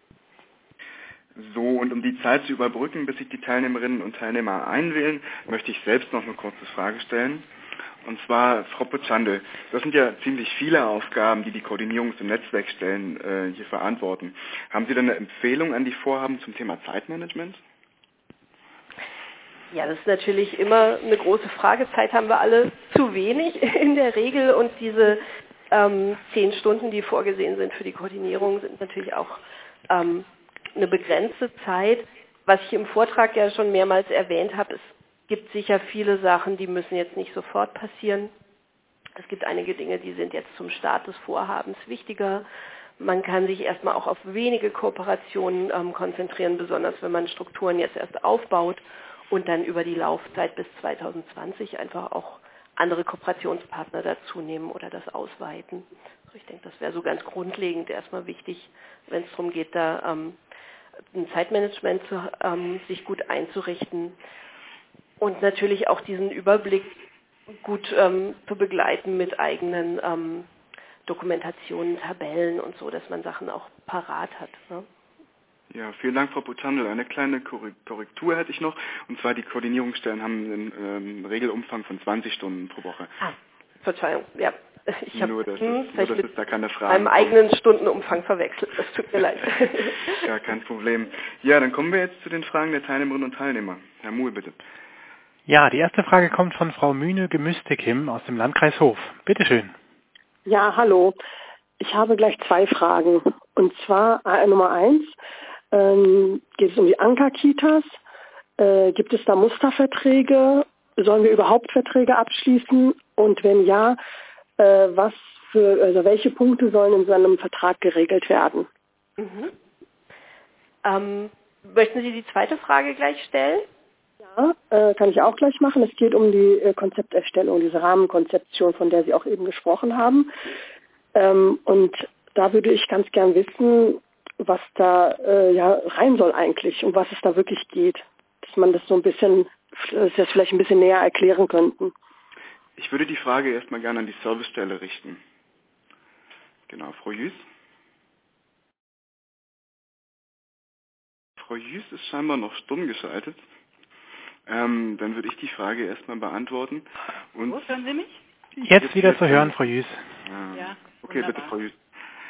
S2: So, und um die Zeit zu überbrücken, bis sich die Teilnehmerinnen und Teilnehmer einwählen, möchte ich selbst noch eine kurze Frage stellen. Und zwar, Frau Pochandl, das sind ja ziemlich viele Aufgaben, die die Koordinierungs- und Netzwerkstellen äh, hier verantworten. Haben Sie denn eine Empfehlung an die Vorhaben zum Thema Zeitmanagement?
S3: Ja, das ist natürlich immer eine große Frage. Zeit haben wir alle zu wenig in der Regel und diese ähm, zehn Stunden, die vorgesehen sind für die Koordinierung, sind natürlich auch ähm, eine begrenzte Zeit. Was ich im Vortrag ja schon mehrmals erwähnt habe, es gibt sicher viele Sachen, die müssen jetzt nicht sofort passieren. Es gibt einige Dinge, die sind jetzt zum Start des Vorhabens wichtiger. Man kann sich erstmal auch auf wenige Kooperationen ähm, konzentrieren, besonders wenn man Strukturen jetzt erst aufbaut und dann über die Laufzeit bis zweitausendzwanzig einfach auch andere Kooperationspartner dazu nehmen oder das ausweiten. Also ich denke, das wäre so ganz grundlegend erstmal wichtig, wenn es darum geht, da ähm, ein Zeitmanagement zu, ähm, sich gut einzurichten und natürlich auch diesen Überblick gut ähm, zu begleiten mit eigenen ähm, Dokumentationen, Tabellen und so, dass man Sachen auch parat hat. Ne?
S2: Ja, vielen Dank, Frau Pochandl. Eine kleine Korrektur hätte ich noch. Und zwar, die Koordinierungsstellen haben einen ähm, Regelumfang von zwanzig Stunden pro Woche.
S3: Ah, Verzeihung. Ja, Ich habe
S2: nur, dass,
S3: hm,
S2: es, nur, dass es da keine Fragen
S3: meinem eigenen Stundenumfang verwechselt. Das tut mir leid.
S2: Ja, kein Problem. Ja, dann kommen wir jetzt zu den Fragen der Teilnehmerinnen und Teilnehmer. Herr Muhl, bitte.
S1: Ja, die erste Frage kommt von Frau Mühne Gemüstekim aus dem Landkreis Hof. Bitte schön.
S4: Ja, hallo. Ich habe gleich zwei Fragen. Und zwar äh, Nummer eins, ähm, geht es um die Anker-Kitas. Äh, gibt es da Musterverträge? Sollen wir überhaupt Verträge abschließen? Und wenn ja, äh, was für, also welche Punkte sollen in so einem Vertrag geregelt werden?
S3: Mhm. Ähm, möchten Sie die zweite Frage gleich stellen?
S4: Ja, äh, kann ich auch gleich machen. Es geht um die äh, Konzepterstellung, diese Rahmenkonzeption, von der Sie auch eben gesprochen haben. Ähm, und da würde ich ganz gern wissen, was da äh, ja rein soll eigentlich, um was es da wirklich geht. Dass man das so ein bisschen, dass Sie das vielleicht ein bisschen näher erklären könnten.
S2: Ich würde die Frage erstmal gerne an die Servicestelle richten. Genau, Frau Jüß. Frau Jüß ist scheinbar noch stumm geschaltet. Ähm, dann würde ich die Frage erstmal beantworten. Und
S5: So, hören Sie mich?
S1: Jetzt,
S2: Jetzt
S1: wieder
S2: jetzt
S1: zu hören,
S2: dann-
S1: Frau Jüß.
S2: Ja.
S5: Ja,
S2: Okay,
S5: wunderbar.
S2: bitte, Frau Jüß.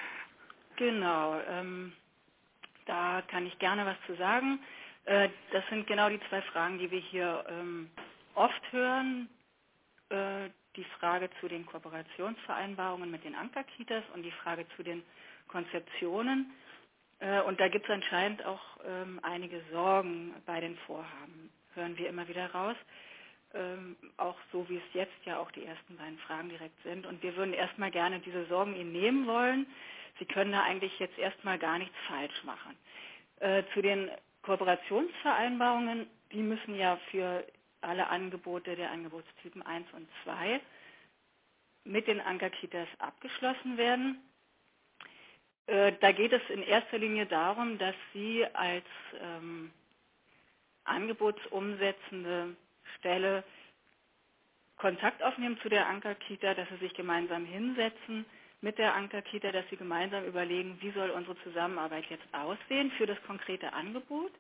S5: Genau, ähm, da kann ich gerne was zu sagen. Äh, das sind genau die zwei Fragen, die wir hier ähm, oft hören. Äh, die Frage zu den Kooperationsvereinbarungen mit den Anker-Kitas und die Frage zu den Konzeptionen. Äh, und da gibt es anscheinend auch ähm, einige Sorgen bei den Vorhaben, hören wir immer wieder raus. Ähm, auch so wie es jetzt ja auch die ersten beiden Fragen direkt sind. Und wir würden erstmal gerne diese Sorgen Ihnen nehmen wollen. Sie können da eigentlich jetzt erstmal gar nichts falsch machen. Äh, zu den Kooperationsvereinbarungen, die müssen ja für alle Angebote der Angebotstypen eins und zwei mit den Anker-Kitas abgeschlossen werden. Äh, da geht es in erster Linie darum, dass Sie als ähm, angebotsumsetzende Stelle Kontakt aufnehmen zu der Anker-Kita, dass sie sich gemeinsam hinsetzen mit der Anker-Kita, dass sie gemeinsam überlegen, wie soll unsere Zusammenarbeit jetzt aussehen für das konkrete Angebot.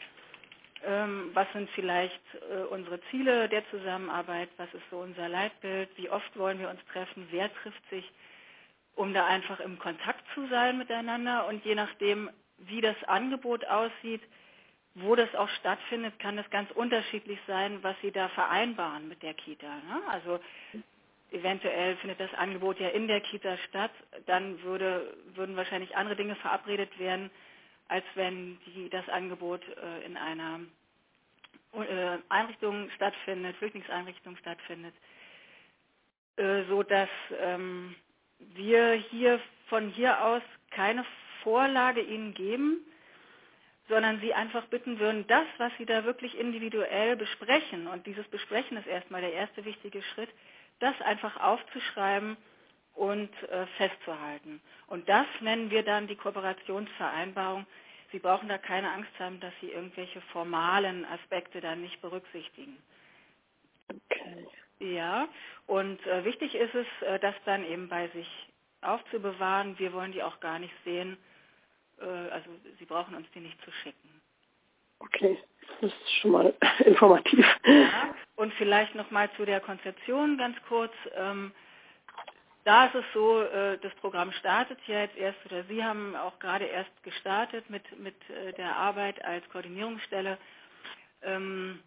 S5: Ähm, was sind vielleicht äh, unsere Ziele der Zusammenarbeit, was ist so unser Leitbild, wie oft wollen wir uns treffen, wer trifft sich, um da einfach im Kontakt zu sein miteinander. Und je nachdem, wie das Angebot aussieht, wo das auch stattfindet, kann es ganz unterschiedlich sein, was Sie da vereinbaren mit der Kita. Ne? Also eventuell findet das Angebot ja in der Kita statt, dann würde, würden wahrscheinlich andere Dinge verabredet werden, als wenn die, das Angebot äh, in einer äh, Einrichtung stattfindet, Flüchtlingseinrichtung stattfindet, äh, so dass ähm, wir hier von hier aus keine Vorlage Ihnen geben, sondern Sie einfach bitten würden, das, was Sie da wirklich individuell besprechen, und dieses Besprechen ist erstmal der erste wichtige Schritt, das einfach aufzuschreiben und äh, festzuhalten. Und das nennen wir dann die Kooperationsvereinbarung. Sie brauchen da keine Angst haben, dass Sie irgendwelche formalen Aspekte dann nicht berücksichtigen.
S4: Okay.
S5: Ja, und äh, wichtig ist es, äh, das dann eben bei sich aufzubewahren. Wir wollen die auch gar nicht sehen. Also Sie brauchen uns die nicht zu schicken.
S4: Okay, das ist schon mal informativ.
S5: Ja, und vielleicht nochmal zu der Konzeption ganz kurz. Ähm, da ist es so, äh, das Programm startet ja jetzt erst, oder Sie haben auch gerade erst gestartet mit, mit äh, der Arbeit als Koordinierungsstelle. Ähm,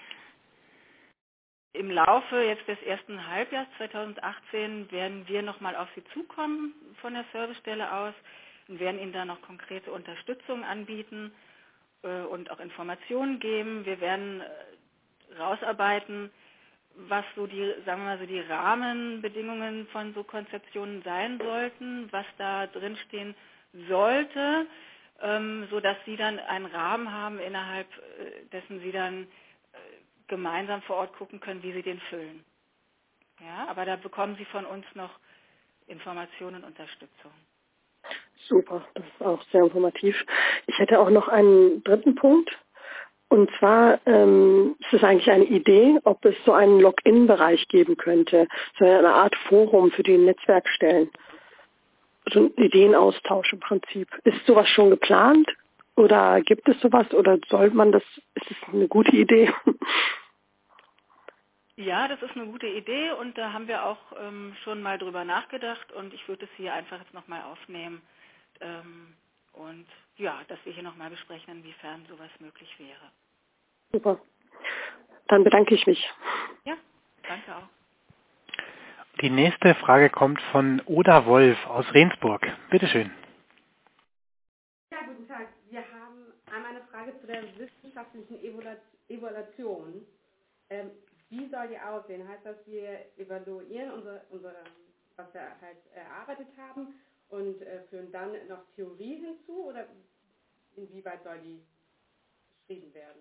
S5: Im Laufe jetzt des ersten Halbjahres zweitausendachtzehn werden wir nochmal auf Sie zukommen von der Servicestelle aus und werden Ihnen da noch konkrete Unterstützung anbieten äh, und auch Informationen geben. Wir werden äh, rausarbeiten, was so die, sagen wir mal so die Rahmenbedingungen von so Konzeptionen sein sollten, was da drinstehen sollte, ähm, sodass Sie dann einen Rahmen haben, innerhalb äh, dessen Sie dann äh, gemeinsam vor Ort gucken können, wie Sie den füllen. Ja, aber da bekommen Sie von uns noch Informationen und Unterstützung.
S4: Super, das ist auch sehr informativ. Ich hätte auch noch einen dritten Punkt. Und zwar ähm, ist es eigentlich eine Idee, ob es so einen Login-Bereich geben könnte, so eine Art Forum für die Netzwerkstellen. So ein Ideenaustausch im Prinzip. Ist sowas schon geplant? Oder gibt es sowas? Oder soll man das, ist es eine gute Idee?
S5: Ja, das ist eine gute Idee und da haben wir auch ähm, schon mal drüber nachgedacht und ich würde es hier einfach jetzt nochmal aufnehmen ähm, und ja, dass wir hier nochmal besprechen, inwiefern sowas möglich wäre.
S4: Super. Dann bedanke ich mich.
S5: Ja, danke auch.
S1: Die nächste Frage kommt von Oda Wolf aus Rendsburg. Bitte schön.
S6: Ja, guten Tag. Wir haben einmal eine Frage zu der wissenschaftlichen Evaluation. Ähm, wie soll die aussehen? Heißt das, wir evaluieren unsere, unsere, was wir halt erarbeitet haben und äh, führen dann noch Theorie hinzu oder inwieweit soll die geschrieben werden?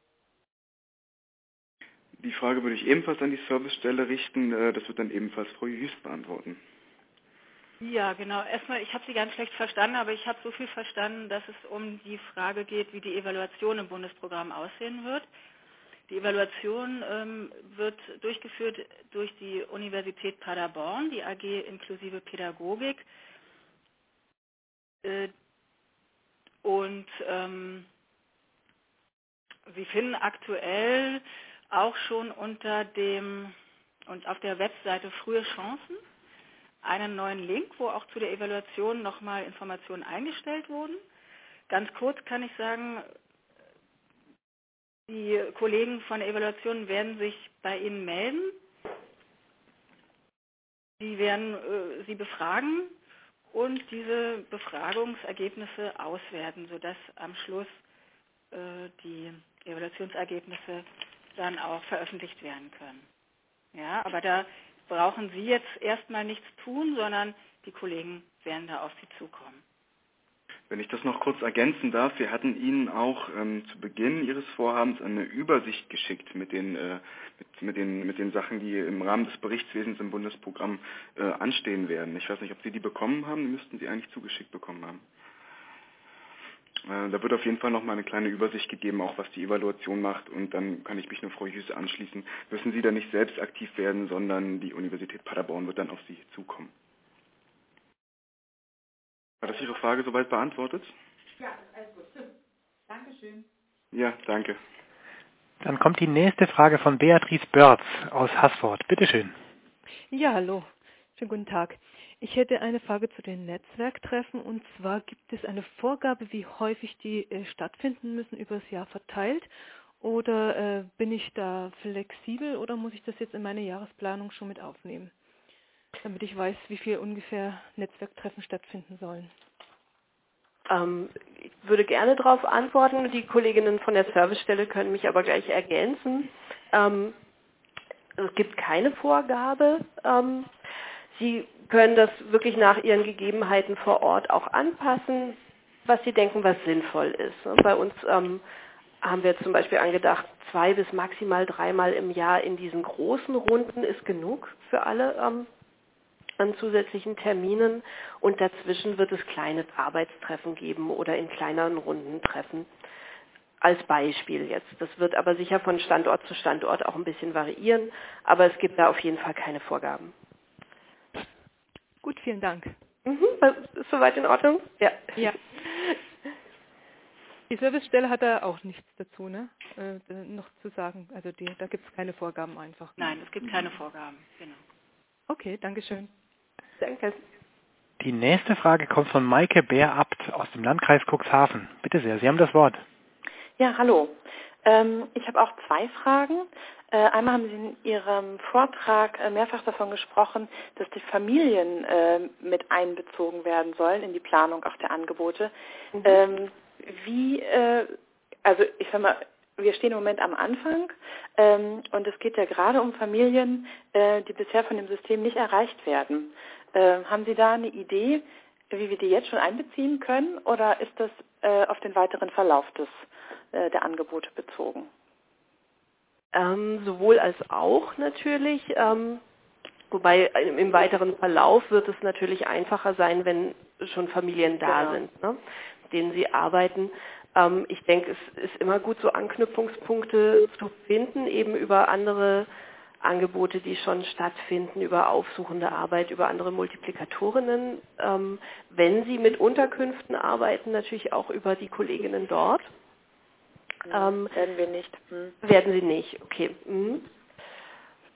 S2: Die Frage würde ich ebenfalls an die Servicestelle richten. Das wird dann ebenfalls Frau Jüß beantworten.
S5: Ja, genau. Erstmal, ich habe Sie ganz schlecht verstanden, aber ich habe so viel verstanden, dass es um die Frage geht, wie die Evaluation im Bundesprogramm aussehen wird. Die Evaluation ähm, wird durchgeführt durch die Universität Paderborn, die A G inklusive Pädagogik. Äh, und ähm, Sie finden aktuell auch schon unter dem und auf der Webseite Frühe Chancen einen neuen Link, wo auch zu der Evaluation nochmal Informationen eingestellt wurden. Ganz kurz kann ich sagen, die Kollegen von der Evaluation werden sich bei Ihnen melden. Sie werden äh, Sie befragen und diese Befragungsergebnisse auswerten, sodass am Schluss äh, die Evaluationsergebnisse dann auch veröffentlicht werden können. Ja, aber da brauchen Sie jetzt erstmal nichts tun, sondern die Kollegen werden da auf Sie zukommen.
S2: Wenn ich das noch kurz ergänzen darf, wir hatten Ihnen auch ähm, zu Beginn Ihres Vorhabens eine Übersicht geschickt mit den, äh, mit, mit, den, mit den Sachen, die im Rahmen des Berichtswesens im Bundesprogramm äh, anstehen werden. Ich weiß nicht, ob Sie die bekommen haben, die müssten Sie eigentlich zugeschickt bekommen haben. Äh, da wird auf jeden Fall nochmal eine kleine Übersicht gegeben, auch was die Evaluation macht und dann kann ich mich nur Frau Jüsse anschließen. Müssen Sie da nicht selbst aktiv werden, sondern die Universität Paderborn wird dann auf Sie zukommen. War das Ihre Frage soweit beantwortet?
S6: Ja, alles gut. Dankeschön.
S2: Ja, danke.
S1: Dann kommt die nächste Frage von Beatrice Börz aus Haßfurt. Bitte schön.
S7: Ja, hallo. Schönen guten Tag. Ich hätte eine Frage zu den Netzwerktreffen und zwar gibt es eine Vorgabe, wie häufig die äh, stattfinden müssen, über das Jahr verteilt oder äh, bin ich da flexibel oder muss ich das jetzt in meine Jahresplanung schon mit aufnehmen, damit ich weiß, wie viel ungefähr Netzwerktreffen stattfinden sollen?
S3: Ähm, ich würde gerne darauf antworten. Die Kolleginnen von der Servicestelle können mich aber gleich ergänzen. Ähm, es gibt keine Vorgabe. Ähm, Sie können das wirklich nach Ihren Gegebenheiten vor Ort auch anpassen, was Sie denken, was sinnvoll ist. Bei uns ähm, haben wir zum Beispiel angedacht, zwei bis maximal dreimal im Jahr in diesen großen Runden ist genug für alle ähm, an zusätzlichen Terminen und dazwischen wird es kleine Arbeitstreffen geben oder in kleineren Runden treffen. Als Beispiel jetzt. Das wird aber sicher von Standort zu Standort auch ein bisschen variieren, aber es gibt da auf jeden Fall keine Vorgaben.
S7: Gut, vielen Dank.
S3: Mhm, ist soweit in Ordnung? Ja.
S7: Ja. Die Servicestelle hat da auch nichts dazu, ne? Äh, noch zu sagen. Also die, da gibt es keine Vorgaben einfach.
S5: Nein, es gibt keine Vorgaben. Genau.
S7: Okay, Dankeschön.
S3: Danke.
S1: Die nächste Frage kommt von Maike Bär-Abt aus dem Landkreis Cuxhaven. Bitte sehr, Sie haben das Wort.
S8: Ja, hallo. Ähm, ich habe auch zwei Fragen. Äh, einmal haben Sie in Ihrem Vortrag äh, mehrfach davon gesprochen, dass die Familien äh, mit einbezogen werden sollen in die Planung auch der Angebote. Mhm. Ähm, wie, äh, also ich sag mal, wir stehen im Moment am Anfang ähm, und es geht ja gerade um Familien, äh, die bisher von dem System nicht erreicht werden. Äh, haben Sie da eine Idee, wie wir die jetzt schon einbeziehen können oder ist das äh, auf den weiteren Verlauf des, äh, der Angebote bezogen?
S3: Ähm, sowohl als auch natürlich, ähm, wobei im, im weiteren Verlauf wird es natürlich einfacher sein, wenn schon Familien da
S8: Genau.
S3: sind, ne, mit denen sie arbeiten. Ähm, ich denke, es ist immer gut, so Anknüpfungspunkte zu finden, eben über andere Angebote, die schon stattfinden, über aufsuchende Arbeit, über andere Multiplikatorinnen. Ähm, wenn Sie mit Unterkünften arbeiten, natürlich auch über die Kolleginnen dort.
S8: Ähm, werden wir nicht. Hm.
S3: Werden Sie nicht, okay. Mhm.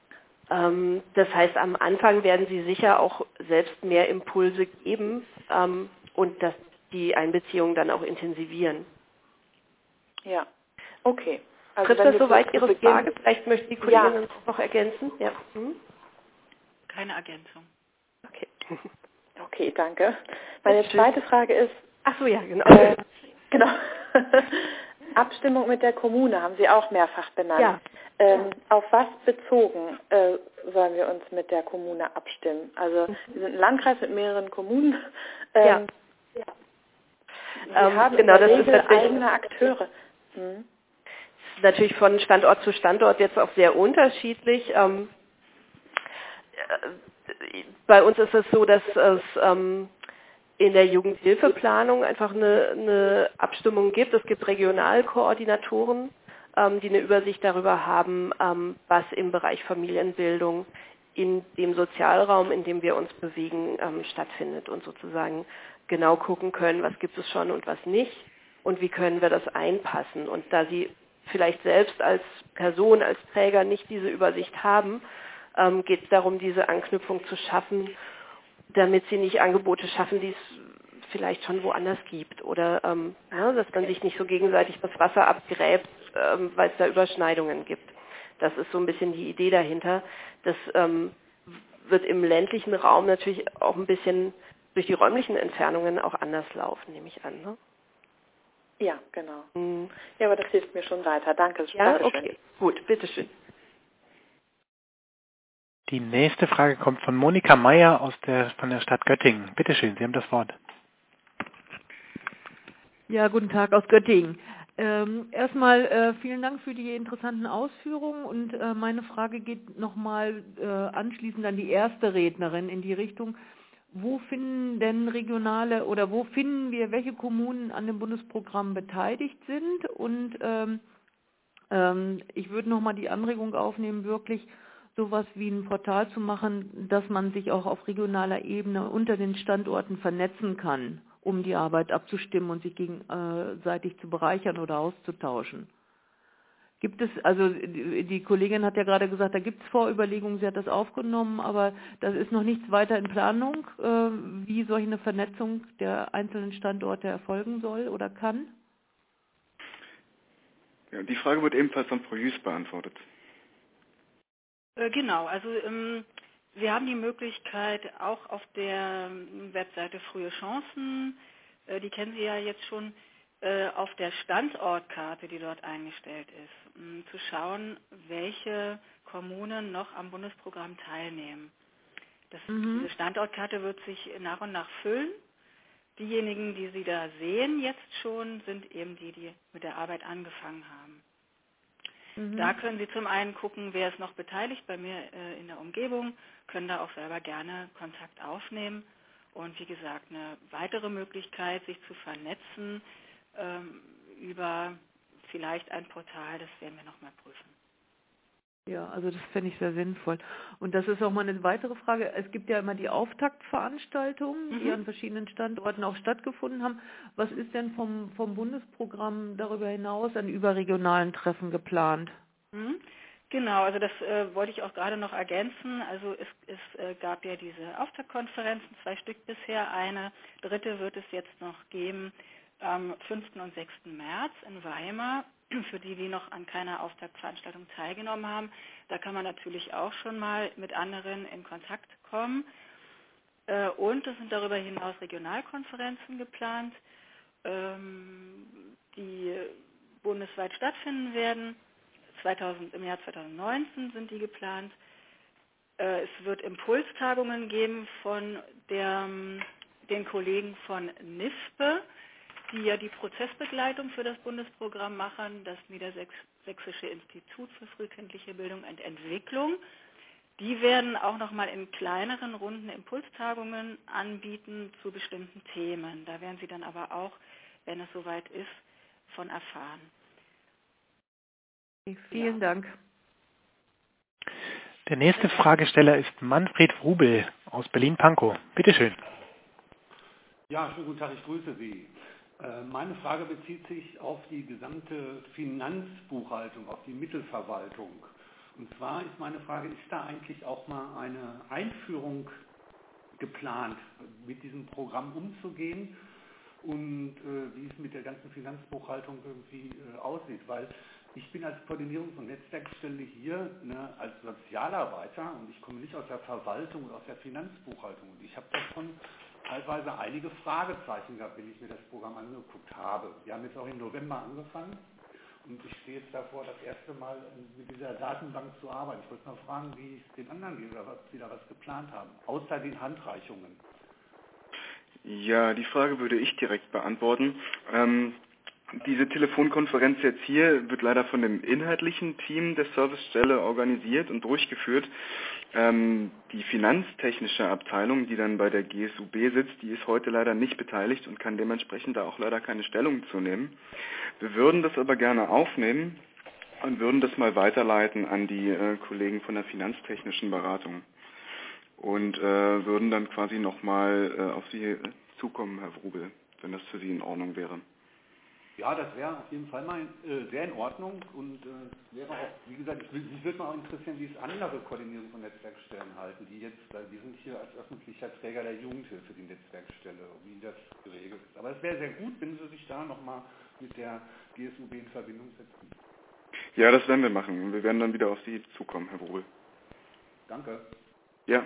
S3: Ähm, das heißt, am Anfang werden Sie sicher auch selbst mehr Impulse geben ähm, und dass die Einbeziehung dann auch intensivieren.
S8: Ja, okay. Also
S3: Trifft das soweit Ihre
S8: Beginn...
S3: Frage? Vielleicht möchte die Kollegin
S8: ja.
S3: uns noch ergänzen. Ja. Hm?
S5: Keine Ergänzung.
S3: Okay.
S8: Okay, danke. Meine zweite Frage ist...
S3: Ach so, ja, genau.
S8: Äh, genau. Abstimmung mit der Kommune haben Sie auch mehrfach benannt.
S3: Ja.
S8: Ähm, auf was bezogen äh, sollen wir uns mit der Kommune abstimmen? Also wir sind ein Landkreis mit mehreren Kommunen. Ähm,
S3: ja.
S8: Wir
S3: ähm,
S8: haben
S3: genau,
S8: in der
S3: das
S8: Regel
S3: ist natürlich,
S8: eigene Akteure. Hm.
S3: natürlich von Standort zu Standort jetzt auch sehr unterschiedlich. Ähm, äh, bei uns ist es so, dass es ähm, in der Jugendhilfeplanung einfach eine, eine Abstimmung gibt. Es gibt Regionalkoordinatoren, ähm, die eine Übersicht darüber haben, ähm, was im Bereich Familienbildung in dem Sozialraum, in dem wir uns bewegen, ähm, stattfindet und sozusagen genau gucken können, was gibt es schon und was nicht und wie können wir das einpassen. Und da sie vielleicht selbst als Person, als Träger nicht diese Übersicht haben, ähm, geht es darum, diese Anknüpfung zu schaffen, damit sie nicht Angebote schaffen, die es vielleicht schon woanders gibt oder ähm, ja, dass man sich nicht so gegenseitig das Wasser abgräbt, ähm, weil es da Überschneidungen gibt. Das ist so ein bisschen die Idee dahinter. Das ähm, wird im ländlichen Raum natürlich auch ein bisschen durch die räumlichen Entfernungen auch anders laufen, nehme ich an. Ne?
S8: Ja, genau.
S3: Mhm.
S8: Ja, aber das hilft mir schon weiter. Danke.
S3: Ja,
S8: Dankeschön.
S3: okay. Gut, bitteschön.
S1: Die nächste Frage kommt von Monika Meyer aus der, von der Stadt Göttingen. Bitte schön, Sie haben das Wort.
S7: Ja, guten Tag aus Göttingen. Ähm, erstmal äh, vielen Dank für die interessanten Ausführungen und äh, meine Frage geht nochmal äh, anschließend an die erste Rednerin in die Richtung, wo finden denn regionale oder wo finden wir, welche Kommunen an dem Bundesprogramm beteiligt sind und ähm, ähm, ich würde nochmal die Anregung aufnehmen, wirklich sowas wie ein Portal zu machen, dass man sich auch auf regionaler Ebene unter den Standorten vernetzen kann, um die Arbeit abzustimmen und sich gegenseitig zu bereichern oder auszutauschen. Gibt es, also die Kollegin hat ja gerade gesagt, da gibt es Vorüberlegungen, sie hat das aufgenommen, aber das ist noch nichts weiter in Planung, wie solch eine Vernetzung der einzelnen Standorte erfolgen soll oder kann?
S2: Ja, die Frage wird ebenfalls von Frau Jüß beantwortet.
S5: Genau, also ähm, wir haben die Möglichkeit auch auf der Webseite Frühe Chancen, äh, die kennen Sie ja jetzt schon, äh, auf der Standortkarte, die dort eingestellt ist, ähm, zu schauen, welche Kommunen noch am Bundesprogramm teilnehmen. Das, mhm. Diese Standortkarte wird sich nach und nach füllen. Diejenigen, die Sie da sehen jetzt schon, sind eben die, die mit der Arbeit angefangen haben. Mhm. Da können Sie zum einen gucken, wer ist noch beteiligt bei mir äh, in der Umgebung, können da auch selber gerne Kontakt aufnehmen. Und wie gesagt, eine weitere Möglichkeit, sich zu vernetzen ähm, über vielleicht ein Portal, das werden wir nochmal prüfen.
S7: Ja, also das fände ich sehr sinnvoll. Und das ist auch mal eine weitere Frage. Es gibt ja immer die Auftaktveranstaltungen, die mhm. an verschiedenen Standorten auch stattgefunden haben. Was ist denn vom, vom Bundesprogramm darüber hinaus an überregionalen Treffen geplant?
S5: Mhm. Genau, also das äh, wollte ich auch gerade noch ergänzen. Also es, es äh, gab ja diese Auftaktkonferenzen, zwei Stück bisher. Eine dritte wird es jetzt noch geben am fünften und sechsten März in Weimar. Für die, die noch an keiner Auftaktveranstaltung teilgenommen haben, da kann man natürlich auch schon mal mit anderen in Kontakt kommen. Und es sind darüber hinaus Regionalkonferenzen geplant, die bundesweit stattfinden werden. zweitausend, im Jahr zweitausendneunzehn sind die geplant. Es wird Impulstagungen geben von der, den Kollegen von NIFBE, die ja die Prozessbegleitung für das Bundesprogramm machen, das Niedersächsische Institut für frühkindliche Bildung und Entwicklung. Die werden auch nochmal in kleineren Runden Impulstagungen anbieten zu bestimmten Themen. Da werden Sie dann aber auch, wenn es soweit ist, von erfahren.
S7: Vielen Dank.
S1: Der nächste Fragesteller ist Manfred Wrubel aus Berlin-Pankow. Bitte schön.
S9: Ja, schönen guten Tag, ich grüße Sie. Meine Frage bezieht sich auf die gesamte Finanzbuchhaltung, auf die Mittelverwaltung. Und zwar ist meine Frage, ist da eigentlich auch mal eine Einführung geplant, mit diesem Programm umzugehen und äh, wie es mit der ganzen Finanzbuchhaltung irgendwie äh, aussieht? Weil ich bin als Koordinierungs- und Netzwerkstelle hier ne, als Sozialarbeiter und ich komme nicht aus der Verwaltung oder aus der Finanzbuchhaltung. Und ich habe da schon teilweise einige Fragezeichen gehabt, wenn ich mir das Programm angeguckt habe. Wir haben jetzt auch im November angefangen und ich stehe jetzt davor, das erste Mal mit dieser Datenbank zu arbeiten. Ich wollte mal fragen, wie es den anderen geht oder ob Sie da was geplant haben, außer den Handreichungen.
S2: Ja, die Frage würde ich direkt beantworten. Ähm, Diese Telefonkonferenz jetzt hier wird leider von dem inhaltlichen Team der Servicestelle organisiert und durchgeführt. Ähm, die finanztechnische Abteilung, die dann bei der G S U B sitzt, die ist heute leider nicht beteiligt und kann dementsprechend da auch leider keine Stellung zu nehmen. Wir würden das aber gerne aufnehmen und würden das mal weiterleiten an die äh, Kollegen von der finanztechnischen Beratung und äh, würden dann quasi nochmal äh, auf Sie zukommen, Herr Wrubel, wenn das für Sie in Ordnung wäre.
S9: Ja, das wäre auf jeden Fall mal äh, sehr in Ordnung und äh, wäre auch, wie gesagt, ich, mich würde mal auch interessieren, wie es andere Koordinierungs- und Netzwerkstellen halten, die jetzt, weil wir sind hier als öffentlicher Träger der Jugendhilfe, die Netzwerkstelle, wie das geregelt ist. Aber es wäre sehr gut, wenn Sie sich da nochmal mit der G S U B in Verbindung setzen.
S2: Ja, das werden wir machen. Wir werden dann wieder auf Sie zukommen, Herr Wrubel.
S9: Danke.
S2: Ja.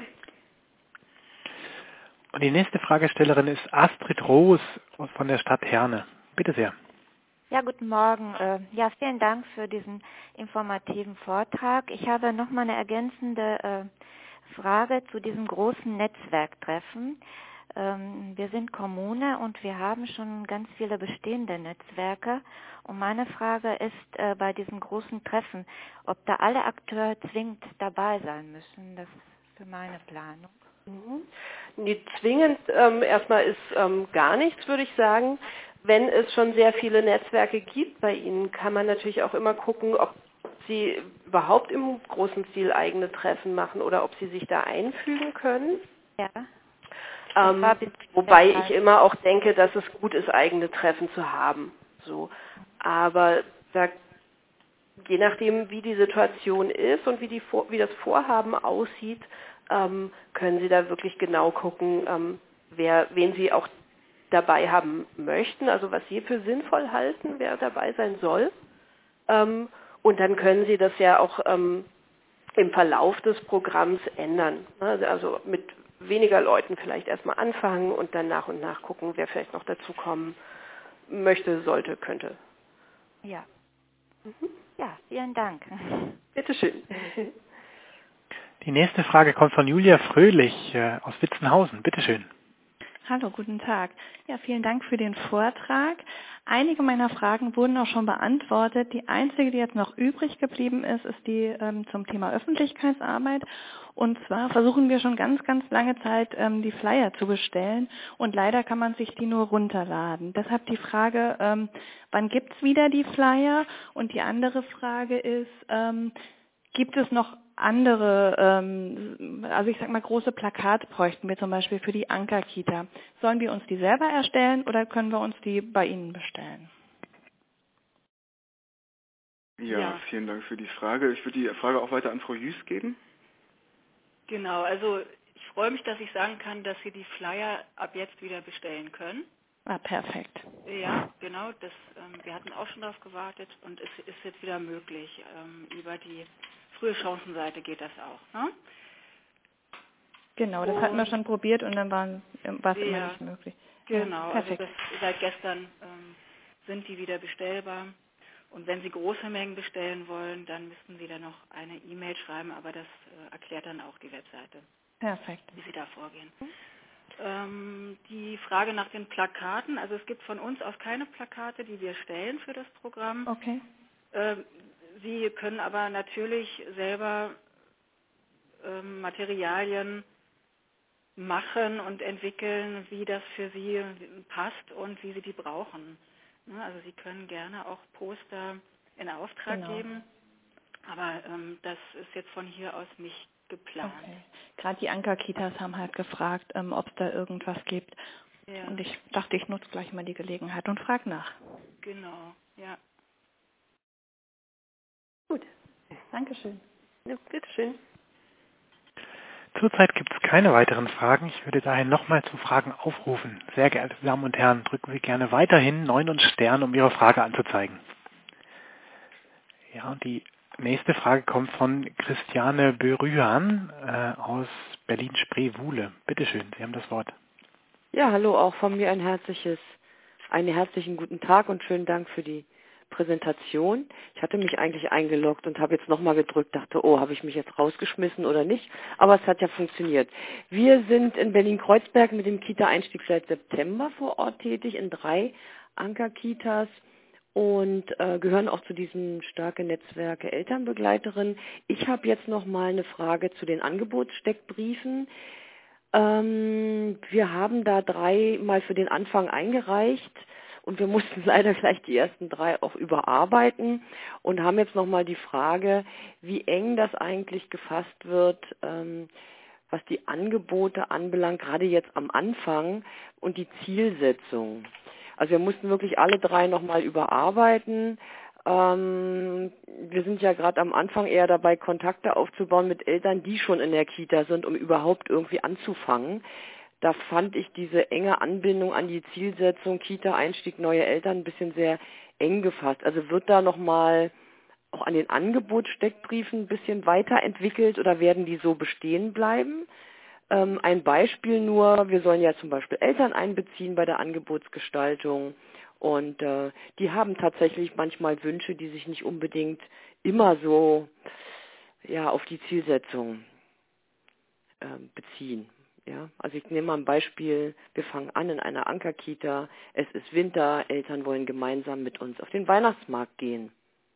S1: Und die nächste Fragestellerin ist Astrid Roos von der Stadt Herne. Bitte sehr.
S10: Ja, guten Morgen. Ja, vielen Dank für diesen informativen Vortrag. Ich habe noch mal eine ergänzende Frage zu diesem großen Netzwerktreffen. Wir sind Kommune und wir haben schon ganz viele bestehende Netzwerke. Und meine Frage ist bei diesem großen Treffen, ob da alle Akteure zwingend dabei sein müssen. Das ist für meine Planung.
S3: Mhm. Nee, zwingend ähm, erstmal ist ähm, gar nichts, würde ich sagen. Wenn es schon sehr viele Netzwerke gibt bei Ihnen, kann man natürlich auch immer gucken, ob Sie überhaupt im großen Stil eigene Treffen machen oder ob Sie sich da einfügen können.
S10: Ja.
S3: Ähm, wobei ich immer auch denke, dass es gut ist, eigene Treffen zu haben. So. Aber da, je nachdem, wie die Situation ist und wie, die, wie das Vorhaben aussieht, ähm, können Sie da wirklich genau gucken, ähm, wer, wen Sie auch dabei haben möchten, also was Sie für sinnvoll halten, wer dabei sein soll. Ähm, und dann können Sie das ja auch ähm, im Verlauf des Programms ändern. Also, also mit weniger Leuten vielleicht erstmal anfangen und dann nach und nach gucken, wer vielleicht noch dazukommen möchte, sollte, könnte.
S10: Ja. Mhm. Ja, vielen Dank.
S3: Bitteschön.
S1: Die nächste Frage kommt von Julia Fröhlich äh, aus Witzenhausen. Bitteschön.
S11: Hallo, guten Tag. Ja, vielen Dank für den Vortrag. Einige meiner Fragen wurden auch schon beantwortet. Die einzige, die jetzt noch übrig geblieben ist, ist die ähm, zum Thema Öffentlichkeitsarbeit. Und zwar versuchen wir schon ganz, ganz lange Zeit, ähm, die Flyer zu bestellen. Und leider kann man sich die nur runterladen. Deshalb die Frage, ähm, wann gibt's wieder die Flyer? Und die andere Frage ist, ähm, gibt es noch andere, ähm, also ich sag mal große Plakate bräuchten wir zum Beispiel für die Anker-Kita. Sollen wir uns die selber erstellen oder können wir uns die bei Ihnen bestellen?
S2: Ja,
S5: Ja.
S2: vielen Dank für die Frage. Ich würde die Frage auch weiter an Frau Jüß geben.
S5: Genau, also ich freue mich, dass ich sagen kann, dass Sie die Flyer ab jetzt wieder bestellen können.
S11: Ah, perfekt.
S5: Ja, genau, das, ähm, wir hatten auch schon darauf gewartet und es ist jetzt wieder möglich. Ähm, über die frühe Chancenseite geht das auch. Ne?
S11: Genau, das hatten wir schon probiert und dann war es immer
S5: Ja,
S11: nicht möglich.
S5: Genau,
S11: Ja,
S5: also
S11: perfekt.
S5: das, seit gestern ähm, sind die wieder bestellbar. Und wenn Sie große Mengen bestellen wollen, dann müssten Sie da noch eine E-Mail schreiben, aber das äh, erklärt dann auch die Webseite,
S11: Perfekt.
S5: wie Sie da vorgehen. Ähm, die Frage nach den Plakaten, also es gibt von uns aus keine Plakate, die wir stellen für das Programm.
S11: Okay.
S5: Ähm, Sie können aber natürlich selber ähm, Materialien machen und entwickeln, wie das für Sie passt und wie Sie die brauchen. Ne, also Sie können gerne auch Poster in Auftrag
S11: Genau.
S5: geben, aber ähm, das ist jetzt von hier aus nicht geplant.
S11: Okay. Gerade die Anker-Kitas haben halt gefragt, ähm, ob es da irgendwas gibt.
S5: Ja.
S11: Und ich dachte, ich nutze gleich mal die Gelegenheit und frage nach.
S5: Genau, ja.
S3: Gut.
S11: Dankeschön.
S3: Ja, bitteschön.
S1: Zurzeit gibt es keine weiteren Fragen. Ich würde daher nochmal zu Fragen aufrufen. Sehr geehrte Damen und Herren, drücken Sie gerne weiterhin neun und Stern, um Ihre Frage anzuzeigen. Ja, und die nächste Frage kommt von Christiane Berühan äh, aus Berlin-Spreewuhle. Bitte schön, Sie haben das Wort.
S12: Ja, hallo, auch von mir ein herzliches, einen herzlichen guten Tag und schönen Dank für die Präsentation. Ich hatte mich eigentlich eingeloggt und habe jetzt nochmal gedrückt, dachte, oh, habe ich mich jetzt rausgeschmissen oder nicht? Aber es hat ja funktioniert. Wir sind in Berlin-Kreuzberg mit dem Kita-Einstieg seit September vor Ort tätig, in drei Anker-Kitas und äh, gehören auch zu diesem starken Netzwerk Elternbegleiterinnen. Ich habe jetzt nochmal eine Frage zu den Angebotssteckbriefen. Ähm, wir haben da drei mal für den Anfang eingereicht. Und wir mussten leider gleich die ersten drei auch überarbeiten und haben jetzt nochmal die Frage, wie eng das eigentlich gefasst wird, ähm, was die Angebote anbelangt, gerade jetzt am Anfang und die Zielsetzung. Also wir mussten wirklich alle drei nochmal überarbeiten. Ähm, wir sind ja gerade am Anfang eher dabei, Kontakte aufzubauen mit Eltern, die schon in der Kita sind, um überhaupt irgendwie anzufangen. Da fand ich diese enge Anbindung an die Zielsetzung Kita-Einstieg neue Eltern ein bisschen sehr eng gefasst. Also wird da nochmal auch an den Angebotssteckbriefen ein bisschen weiterentwickelt oder werden die so bestehen bleiben? Ähm, ein Beispiel nur, wir sollen ja zum Beispiel Eltern einbeziehen bei der Angebotsgestaltung und äh, die haben tatsächlich manchmal Wünsche, die sich nicht unbedingt immer so ja, auf die Zielsetzung äh, beziehen. Ja, also ich nehme mal ein Beispiel, wir fangen an in einer Anker-Kita, es ist Winter, Eltern wollen gemeinsam mit uns auf den Weihnachtsmarkt gehen.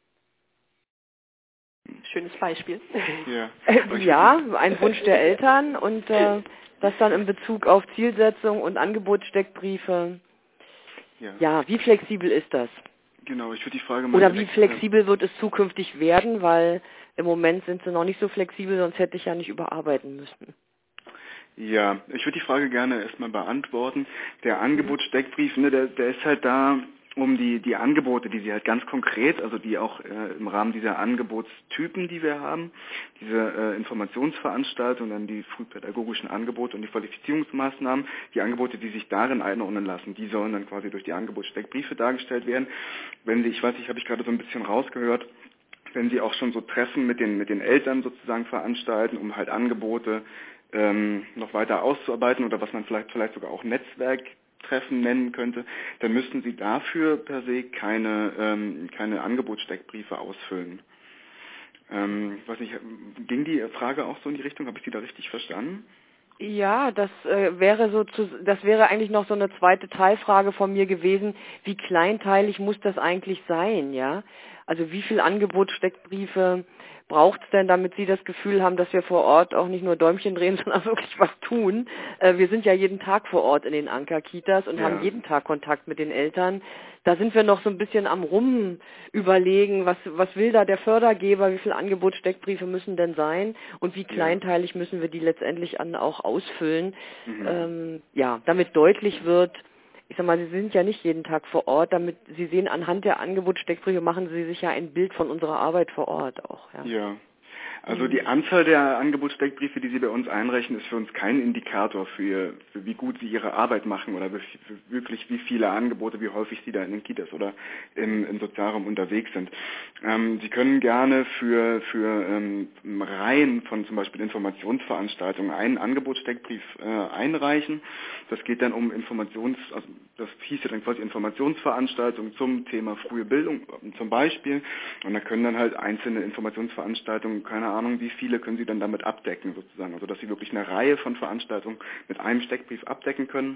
S3: Schönes Beispiel.
S2: Ja,
S12: ja ein Wunsch der Eltern und äh, das dann in Bezug auf Zielsetzung und Angebotssteckbriefe.
S2: Ja.
S12: ja, wie flexibel ist das?
S2: Genau, ich würde die Frage mal
S12: Oder wie flexibel wird es zukünftig werden, weil im Moment sind sie noch nicht so flexibel, sonst hätte ich ja nicht überarbeiten müssen.
S2: Ja, ich würde die Frage gerne erstmal beantworten. Der Angebotssteckbrief, ne, der, der ist halt da, um die, die Angebote, die Sie halt ganz konkret, also die auch äh, im Rahmen dieser Angebotstypen, die wir haben, diese äh, Informationsveranstaltungen, dann die frühpädagogischen Angebote und die Qualifizierungsmaßnahmen, die Angebote, die sich darin einordnen lassen, die sollen dann quasi durch die Angebotssteckbriefe dargestellt werden. Wenn Sie, ich weiß nicht, habe ich gerade so ein bisschen rausgehört, wenn Sie auch schon so Treffen mit den, mit den Eltern sozusagen veranstalten, um halt Angebote ähm, noch weiter auszuarbeiten oder was man vielleicht, vielleicht sogar auch Netzwerktreffen nennen könnte, dann müssten Sie dafür per se keine, ähm, keine Angebotssteckbriefe ausfüllen. Ähm, weiß nicht, ging die Frage auch so in die Richtung? Habe ich Sie da richtig verstanden?
S12: Ja, das äh, wäre so zu, das wäre eigentlich noch so eine zweite Teilfrage von mir gewesen. Wie kleinteilig muss das eigentlich sein, ja? Also wie viel Angebotssteckbriefe braucht es denn, damit Sie das Gefühl haben, dass wir vor Ort auch nicht nur Däumchen drehen, sondern wirklich was tun? Äh, wir sind ja jeden Tag vor Ort in den Anker-Kitas und ja. haben jeden Tag Kontakt mit den Eltern. Da sind wir noch so ein bisschen am Rumüberlegen, was, was will da der Fördergeber, wie viele Angebotssteckbriefe müssen denn sein und wie kleinteilig ja. müssen wir die letztendlich an auch ausfüllen. Mhm. Ähm, ja, damit deutlich wird, ich sag mal, Sie sind ja nicht jeden Tag vor Ort, damit Sie sehen, anhand der Angebotssteckbriefe machen Sie sich ja ein Bild von unserer Arbeit vor Ort auch. Ja,
S2: ja. Also die Anzahl der Angebotssteckbriefe, die Sie bei uns einreichen, ist für uns kein Indikator für, für wie gut Sie Ihre Arbeit machen oder für, für wirklich wie viele Angebote, wie häufig Sie da in den Kitas oder im, im Sozialraum unterwegs sind. Ähm, Sie können gerne für, für ähm, Reihen von zum Beispiel Informationsveranstaltungen einen Angebotssteckbrief äh, einreichen. Das geht dann um Informations, also das hieß ja dann quasi Informationsveranstaltungen zum Thema frühe Bildung zum Beispiel. Und da können dann halt einzelne Informationsveranstaltungen, keine Ahnung, wie viele können Sie dann damit abdecken sozusagen. Also dass Sie wirklich eine Reihe von Veranstaltungen mit einem Steckbrief abdecken können.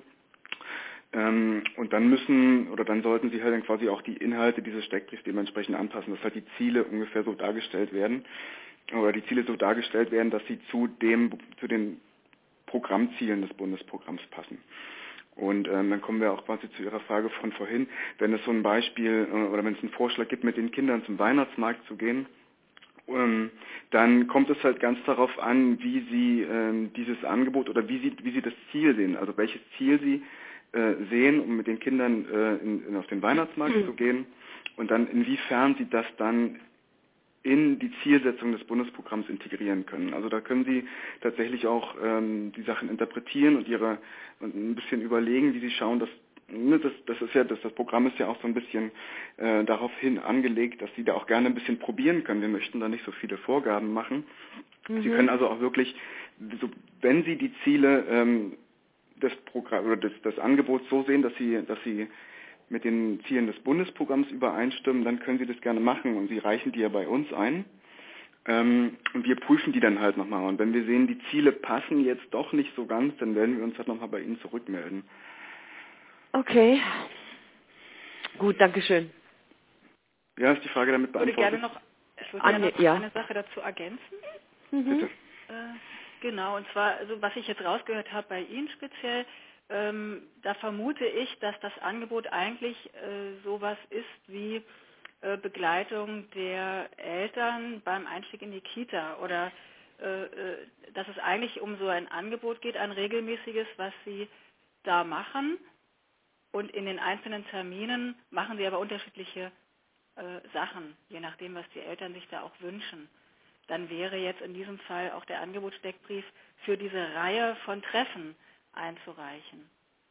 S2: Ähm, und dann müssen, oder dann sollten Sie halt dann quasi auch die Inhalte dieses Steckbriefs dementsprechend anpassen, dass halt die Ziele ungefähr so dargestellt werden, oder die Ziele so dargestellt werden, dass sie zu dem, zu den Programmzielen des Bundesprogramms passen. Und ähm, dann kommen wir auch quasi zu Ihrer Frage von vorhin, wenn es so ein Beispiel äh, oder wenn es einen Vorschlag gibt, mit den Kindern zum Weihnachtsmarkt zu gehen, ähm, dann kommt es halt ganz darauf an, wie Sie ähm, dieses Angebot oder wie Sie wie Sie das Ziel sehen, also welches Ziel Sie äh, sehen, um mit den Kindern äh, in, in auf den Weihnachtsmarkt mhm. zu gehen und dann inwiefern Sie das dann in die Zielsetzung des Bundesprogramms integrieren können. Also da können Sie tatsächlich auch ähm, die Sachen interpretieren und ihre und ein bisschen überlegen, wie Sie schauen, dass ne, das, das ist ja das, das Programm ist ja auch so ein bisschen äh, darauf hin angelegt, dass Sie da auch gerne ein bisschen probieren können. Wir möchten da nicht so viele Vorgaben machen. Mhm. Sie können also auch wirklich, so, wenn Sie die Ziele ähm, des Programm oder des, des Angebots so sehen, dass Sie, dass Sie mit den Zielen des Bundesprogramms übereinstimmen, dann können Sie das gerne machen und Sie reichen die ja bei uns ein ähm, und wir prüfen die dann halt nochmal. Und wenn wir sehen, die Ziele passen jetzt doch nicht so ganz, dann werden wir uns halt nochmal bei Ihnen zurückmelden.
S12: Okay. Gut, danke schön.
S2: Ja, ist die Frage damit beantwortet?
S5: Ich würde gerne noch, ich würde gerne noch
S12: ja.
S5: eine Sache dazu ergänzen.
S12: Mhm.
S2: Bitte.
S5: Äh, genau, und zwar, also was ich jetzt rausgehört habe bei Ihnen speziell, Ähm, da vermute ich, dass das Angebot eigentlich äh, sowas ist wie äh, Begleitung der Eltern beim Einstieg in die Kita oder äh, äh, dass es eigentlich um so ein Angebot geht, ein regelmäßiges, was Sie da machen und in den einzelnen Terminen machen Sie aber unterschiedliche äh, Sachen, je nachdem, was die Eltern sich da auch wünschen. Dann wäre jetzt in diesem Fall auch der Angebotssteckbrief für diese Reihe von Treffen einzureichen.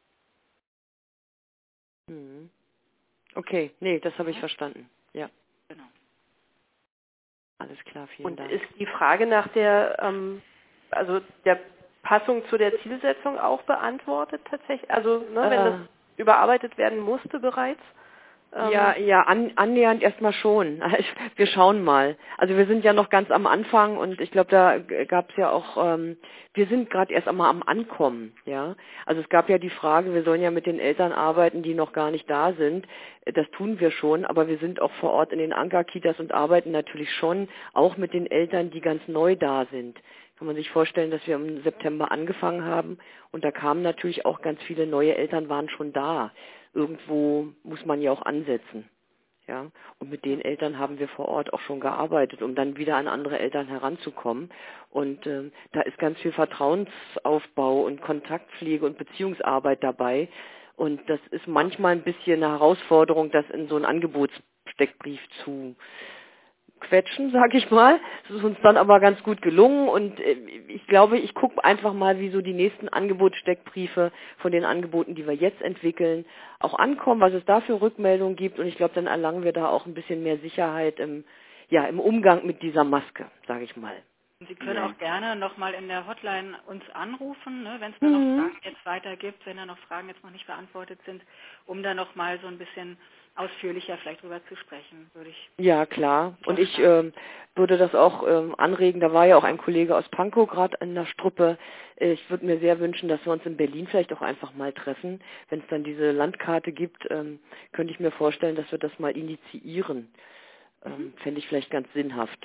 S12: Okay, nee, das habe ich ja. verstanden. Ja.
S5: Genau.
S12: Alles klar, vielen
S3: Und
S12: Dank.
S3: ist die Frage nach der, ähm, also der Passung zu der Zielsetzung auch beantwortet tatsächlich? Also ne, wenn
S12: äh,
S3: das überarbeitet werden musste bereits?
S12: Ja, ja, an, annähernd erstmal schon. Wir schauen mal. Also wir sind ja noch ganz am Anfang und ich glaube, da gab es ja auch, ähm, wir sind gerade erst einmal am Ankommen, ja. Also es gab ja die Frage, wir sollen ja mit den Eltern arbeiten, die noch gar nicht da sind. Das tun wir schon, aber wir sind auch vor Ort in den Ankerkitas und arbeiten natürlich schon auch mit den Eltern, die ganz neu da sind. Kann man sich vorstellen, dass wir im September angefangen haben und da kamen natürlich auch ganz viele neue Eltern, waren schon da. Irgendwo muss man ja auch ansetzen. Ja, und mit den Eltern haben wir vor Ort auch schon gearbeitet, um dann wieder an andere Eltern heranzukommen. Und äh, da ist ganz viel Vertrauensaufbau und Kontaktpflege und Beziehungsarbeit dabei. Und das ist manchmal ein bisschen eine Herausforderung, das in so einen Angebotssteckbrief zu quetschen, sag ich mal. Das ist uns dann aber ganz gut gelungen und äh, ich glaube, ich gucke einfach mal, wie so die nächsten Angebotssteckbriefe von den Angeboten, die wir jetzt entwickeln, auch ankommen, was es da für Rückmeldungen gibt und ich glaube, dann erlangen wir da auch ein bisschen mehr Sicherheit im, ja, im Umgang mit dieser Maske, sage ich mal.
S5: Sie können
S2: Ja.
S5: auch gerne nochmal in der Hotline uns anrufen, ne, wenn es da mhm. noch Fragen jetzt weiter gibt, wenn da noch Fragen jetzt noch nicht beantwortet sind, um da nochmal so ein bisschen ausführlicher vielleicht drüber zu sprechen, würde ich.
S12: Ja, klar. Und ich ähm, würde das auch ähm, anregen, da war ja auch ein Kollege aus Pankow gerade in der Struppe. Ich würde mir sehr wünschen, dass wir uns in Berlin vielleicht auch einfach mal treffen. Wenn es dann diese Landkarte gibt, ähm, könnte ich mir vorstellen, dass wir das mal initiieren. Ähm, mhm. Fände ich vielleicht ganz sinnhaft.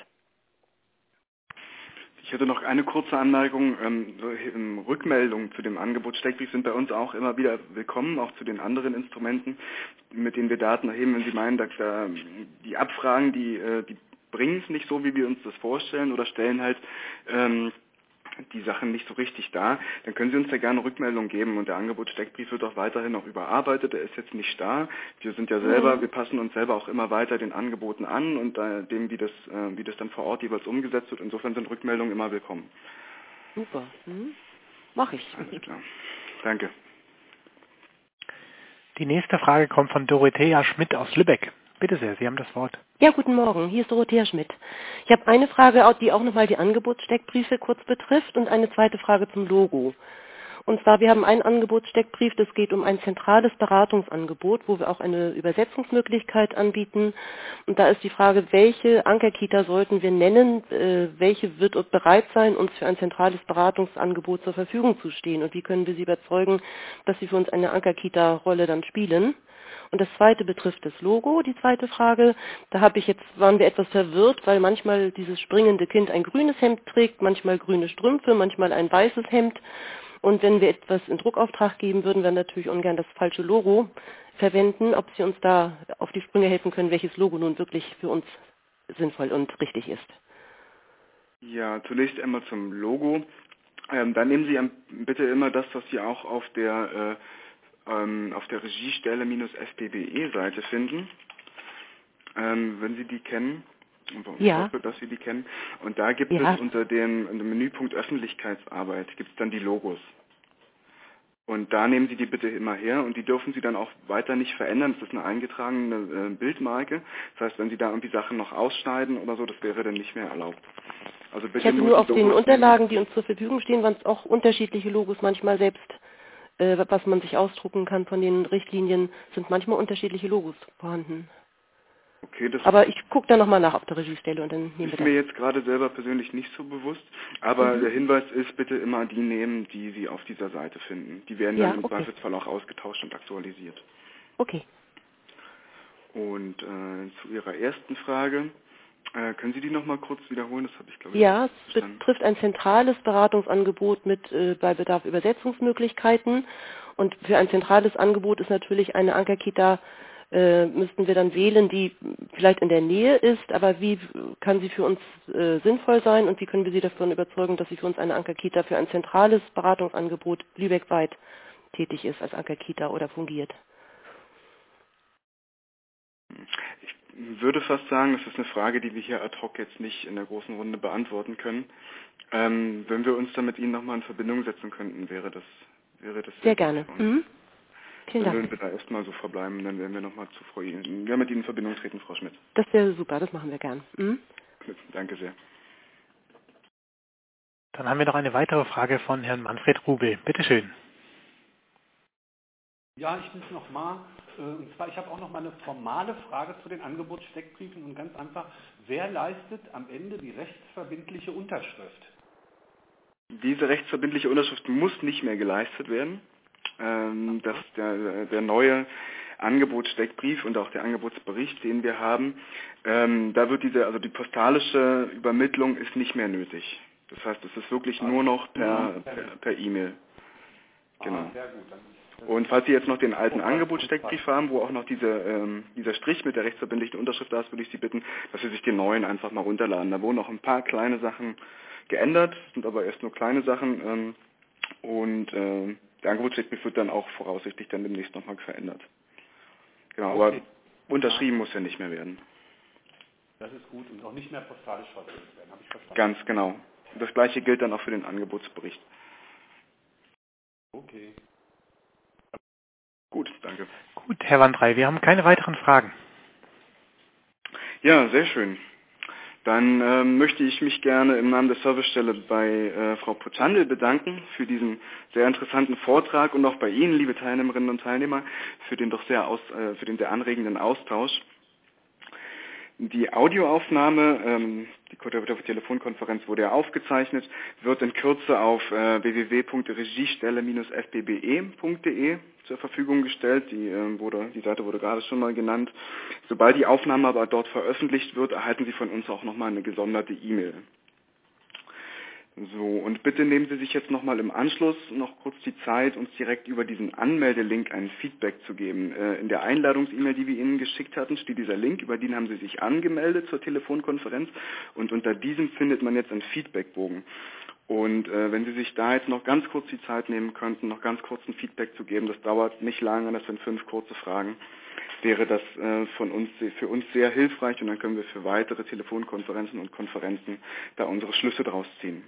S2: Ich hätte noch eine kurze Anmerkung. Ähm, Rückmeldungen zu dem Angebot Steckbrief sind bei uns auch immer wieder willkommen, auch zu den anderen Instrumenten, mit denen wir Daten erheben. Wenn Sie meinen, dass äh, die Abfragen, die, die bringen es nicht so, wie wir uns das vorstellen oder stellen halt ähm, die Sachen nicht so richtig dar, dann können Sie uns ja gerne Rückmeldung geben und der Angebotssteckbrief wird auch weiterhin noch überarbeitet, der ist jetzt nicht starr. Wir sind ja selber, mhm. wir passen uns selber auch immer weiter den Angeboten an und äh, dem, wie das, äh, wie das dann vor Ort jeweils umgesetzt wird. Insofern sind Rückmeldungen immer willkommen.
S12: Super, mhm. Mach ich.
S2: Alles klar. Danke.
S1: Die nächste Frage kommt von Dorothea Schmidt aus Lübeck. Bitte sehr, Sie haben das Wort.
S13: Ja, guten Morgen. Hier ist Dorothea Schmidt. Ich habe eine Frage, die auch nochmal die Angebotssteckbriefe kurz betrifft und eine zweite Frage zum Logo. Und zwar, wir haben einen Angebotssteckbrief, das geht um ein zentrales Beratungsangebot, wo wir auch eine Übersetzungsmöglichkeit anbieten. Und da ist die Frage, welche Ankerkita sollten wir nennen, äh, welche wird bereit sein, uns für ein zentrales Beratungsangebot zur Verfügung zu stehen und wie können wir sie überzeugen, dass sie für uns eine Ankerkita-Rolle dann spielen. Und das zweite betrifft das Logo, die zweite Frage. Da habe ich jetzt, waren wir etwas verwirrt, weil manchmal dieses springende Kind ein grünes Hemd trägt, manchmal grüne Strümpfe, manchmal ein weißes Hemd. Und wenn wir etwas in Druckauftrag geben, würden wir natürlich ungern das falsche Logo verwenden. Ob Sie uns da auf die Sprünge helfen können, welches Logo nun wirklich für uns sinnvoll und richtig ist.
S2: Ja, zunächst einmal zum Logo. Ähm, dann nehmen Sie bitte immer das, was Sie auch auf der äh, ähm, auf der Regiestelle-F P B E-Seite finden, ähm, wenn Sie die kennen. Ich
S13: ja.
S2: hoffe, dass Sie die kennen. Und da gibt
S13: ja.
S2: es unter dem, unter dem Menüpunkt Öffentlichkeitsarbeit, gibt es dann die Logos. Und da nehmen Sie die bitte immer her und die dürfen Sie dann auch weiter nicht verändern. Das ist eine eingetragene äh, Bildmarke. Das heißt, wenn Sie da irgendwie Sachen noch ausschneiden oder so, das wäre dann nicht mehr erlaubt. Also bitte
S13: ich hatte
S2: nur,
S13: nur auf
S2: die
S13: den
S2: Logos
S13: Unterlagen,
S2: nehmen.
S13: die uns zur Verfügung stehen, waren es auch unterschiedliche Logos manchmal selbst, äh, was man sich ausdrucken kann von den Richtlinien, sind manchmal unterschiedliche Logos vorhanden.
S2: Okay, das
S13: aber ich gucke da nochmal nach auf der Regiestelle und dann nehmen wir
S2: ist
S13: das.
S2: mir jetzt gerade selber persönlich nicht so bewusst, aber
S13: Mhm.
S2: der Hinweis ist, bitte immer die nehmen, die Sie auf dieser Seite finden. Die werden
S13: Ja,
S2: dann im
S13: okay.
S2: Zweifelsfall auch ausgetauscht und aktualisiert.
S13: Okay.
S2: Und äh, zu Ihrer ersten Frage, äh, können Sie die nochmal kurz wiederholen? Das habe ich, glaube ich,
S13: Ja,
S2: nicht
S13: es
S2: verstanden.
S13: betrifft ein zentrales Beratungsangebot mit äh, bei Bedarf Übersetzungsmöglichkeiten. Und für ein zentrales Angebot ist natürlich eine Ankerkita, äh, müssten wir dann wählen, die vielleicht in der Nähe ist, aber wie kann sie für uns äh, sinnvoll sein und wie können wir sie davon überzeugen, dass sie für uns eine Ankerkita für ein zentrales Beratungsangebot lübeckweit tätig ist als Ankerkita oder fungiert?
S2: Ich würde fast sagen, das ist eine Frage, die wir hier ad hoc jetzt nicht in der großen Runde beantworten können. Ähm, wenn wir uns dann mit Ihnen nochmal in Verbindung setzen könnten, wäre das wäre das
S13: Sehr,
S2: sehr
S13: gerne.
S2: gut.
S13: Mhm. Vielen
S2: Dann
S13: Dank.
S2: würden wir da erstmal so verbleiben, dann werden wir nochmal zu Frau Ihnen, ja, mit Ihnen in Verbindung treten, Frau Schmidt.
S13: Das wäre super, das machen wir gern. Mhm.
S2: Danke sehr.
S1: Dann haben wir noch eine weitere Frage von Herrn Manfred Rubel. Bitte schön.
S9: Ja, ich bin's nochmal. Und zwar, ich habe auch noch mal eine formale Frage zu den Angebotssteckbriefen und ganz einfach, wer leistet am Ende die rechtsverbindliche Unterschrift?
S2: Diese rechtsverbindliche Unterschrift muss nicht mehr geleistet werden. Ähm, das der, der neue Angebotssteckbrief und auch der Angebotsbericht, den wir haben, ähm, da wird diese, also die postalische Übermittlung ist nicht mehr nötig. Das heißt, es ist wirklich nur noch per per, per E-Mail. Genau.
S9: Ah, sehr gut. Dann
S2: Und falls Sie jetzt noch den alten Angebotssteckbrief haben, wo auch noch diese, ähm, dieser Strich mit der rechtsverbindlichen Unterschrift da ist, würde ich Sie bitten, dass Sie sich den neuen einfach mal runterladen. Da wurden noch ein paar kleine Sachen geändert, sind aber erst nur kleine Sachen. Ähm, und äh, der Angebotssteckbrief wird dann auch voraussichtlich dann demnächst nochmal verändert. Genau,
S9: okay.
S2: aber unterschrieben muss ja nicht mehr werden.
S9: Das ist gut und auch nicht mehr postalisch versendet werden, habe ich verstanden.
S2: Ganz genau. Und das gleiche gilt dann auch für den Angebotsbericht.
S9: Okay.
S2: Gut, danke.
S1: Gut, Herr Wandrei, wir haben keine weiteren Fragen.
S2: Ja, sehr schön. Dann ähm, möchte ich mich gerne im Namen der Servicestelle bei äh, Frau Potandl bedanken für diesen sehr interessanten Vortrag und auch bei Ihnen, liebe Teilnehmerinnen und Teilnehmer, für den doch sehr aus, äh, für den sehr anregenden Austausch. Die Audioaufnahme, ähm, die Telefonkonferenz wurde ja aufgezeichnet, wird in Kürze auf äh, w w w punkt regiestelle Bindestrich f b b e punkt d e zur Verfügung gestellt. Die, äh, wurde, die Seite wurde gerade schon mal genannt. Sobald die Aufnahme aber dort veröffentlicht wird, erhalten Sie von uns auch nochmal eine gesonderte E-Mail. So, und bitte nehmen Sie sich jetzt nochmal im Anschluss noch kurz die Zeit, uns direkt über diesen Anmeldelink ein Feedback zu geben. Äh, in der Einladungs-E-Mail, die wir Ihnen geschickt hatten, steht dieser Link, über den haben Sie sich angemeldet zur Telefonkonferenz und unter diesem findet man jetzt einen Feedbackbogen. Und äh, wenn Sie sich da jetzt noch ganz kurz die Zeit nehmen könnten, noch ganz kurz ein Feedback zu geben, das dauert nicht lange, das sind fünf kurze Fragen, wäre das äh, von uns, für uns sehr hilfreich und dann können wir für weitere Telefonkonferenzen und Konferenzen da unsere Schlüsse draus ziehen.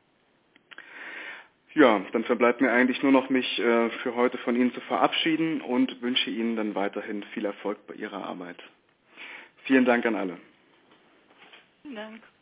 S2: Ja, dann verbleibt mir eigentlich nur noch, mich äh, für heute von Ihnen zu verabschieden und wünsche Ihnen dann weiterhin viel Erfolg bei Ihrer Arbeit. Vielen Dank an alle.
S5: Vielen Dank.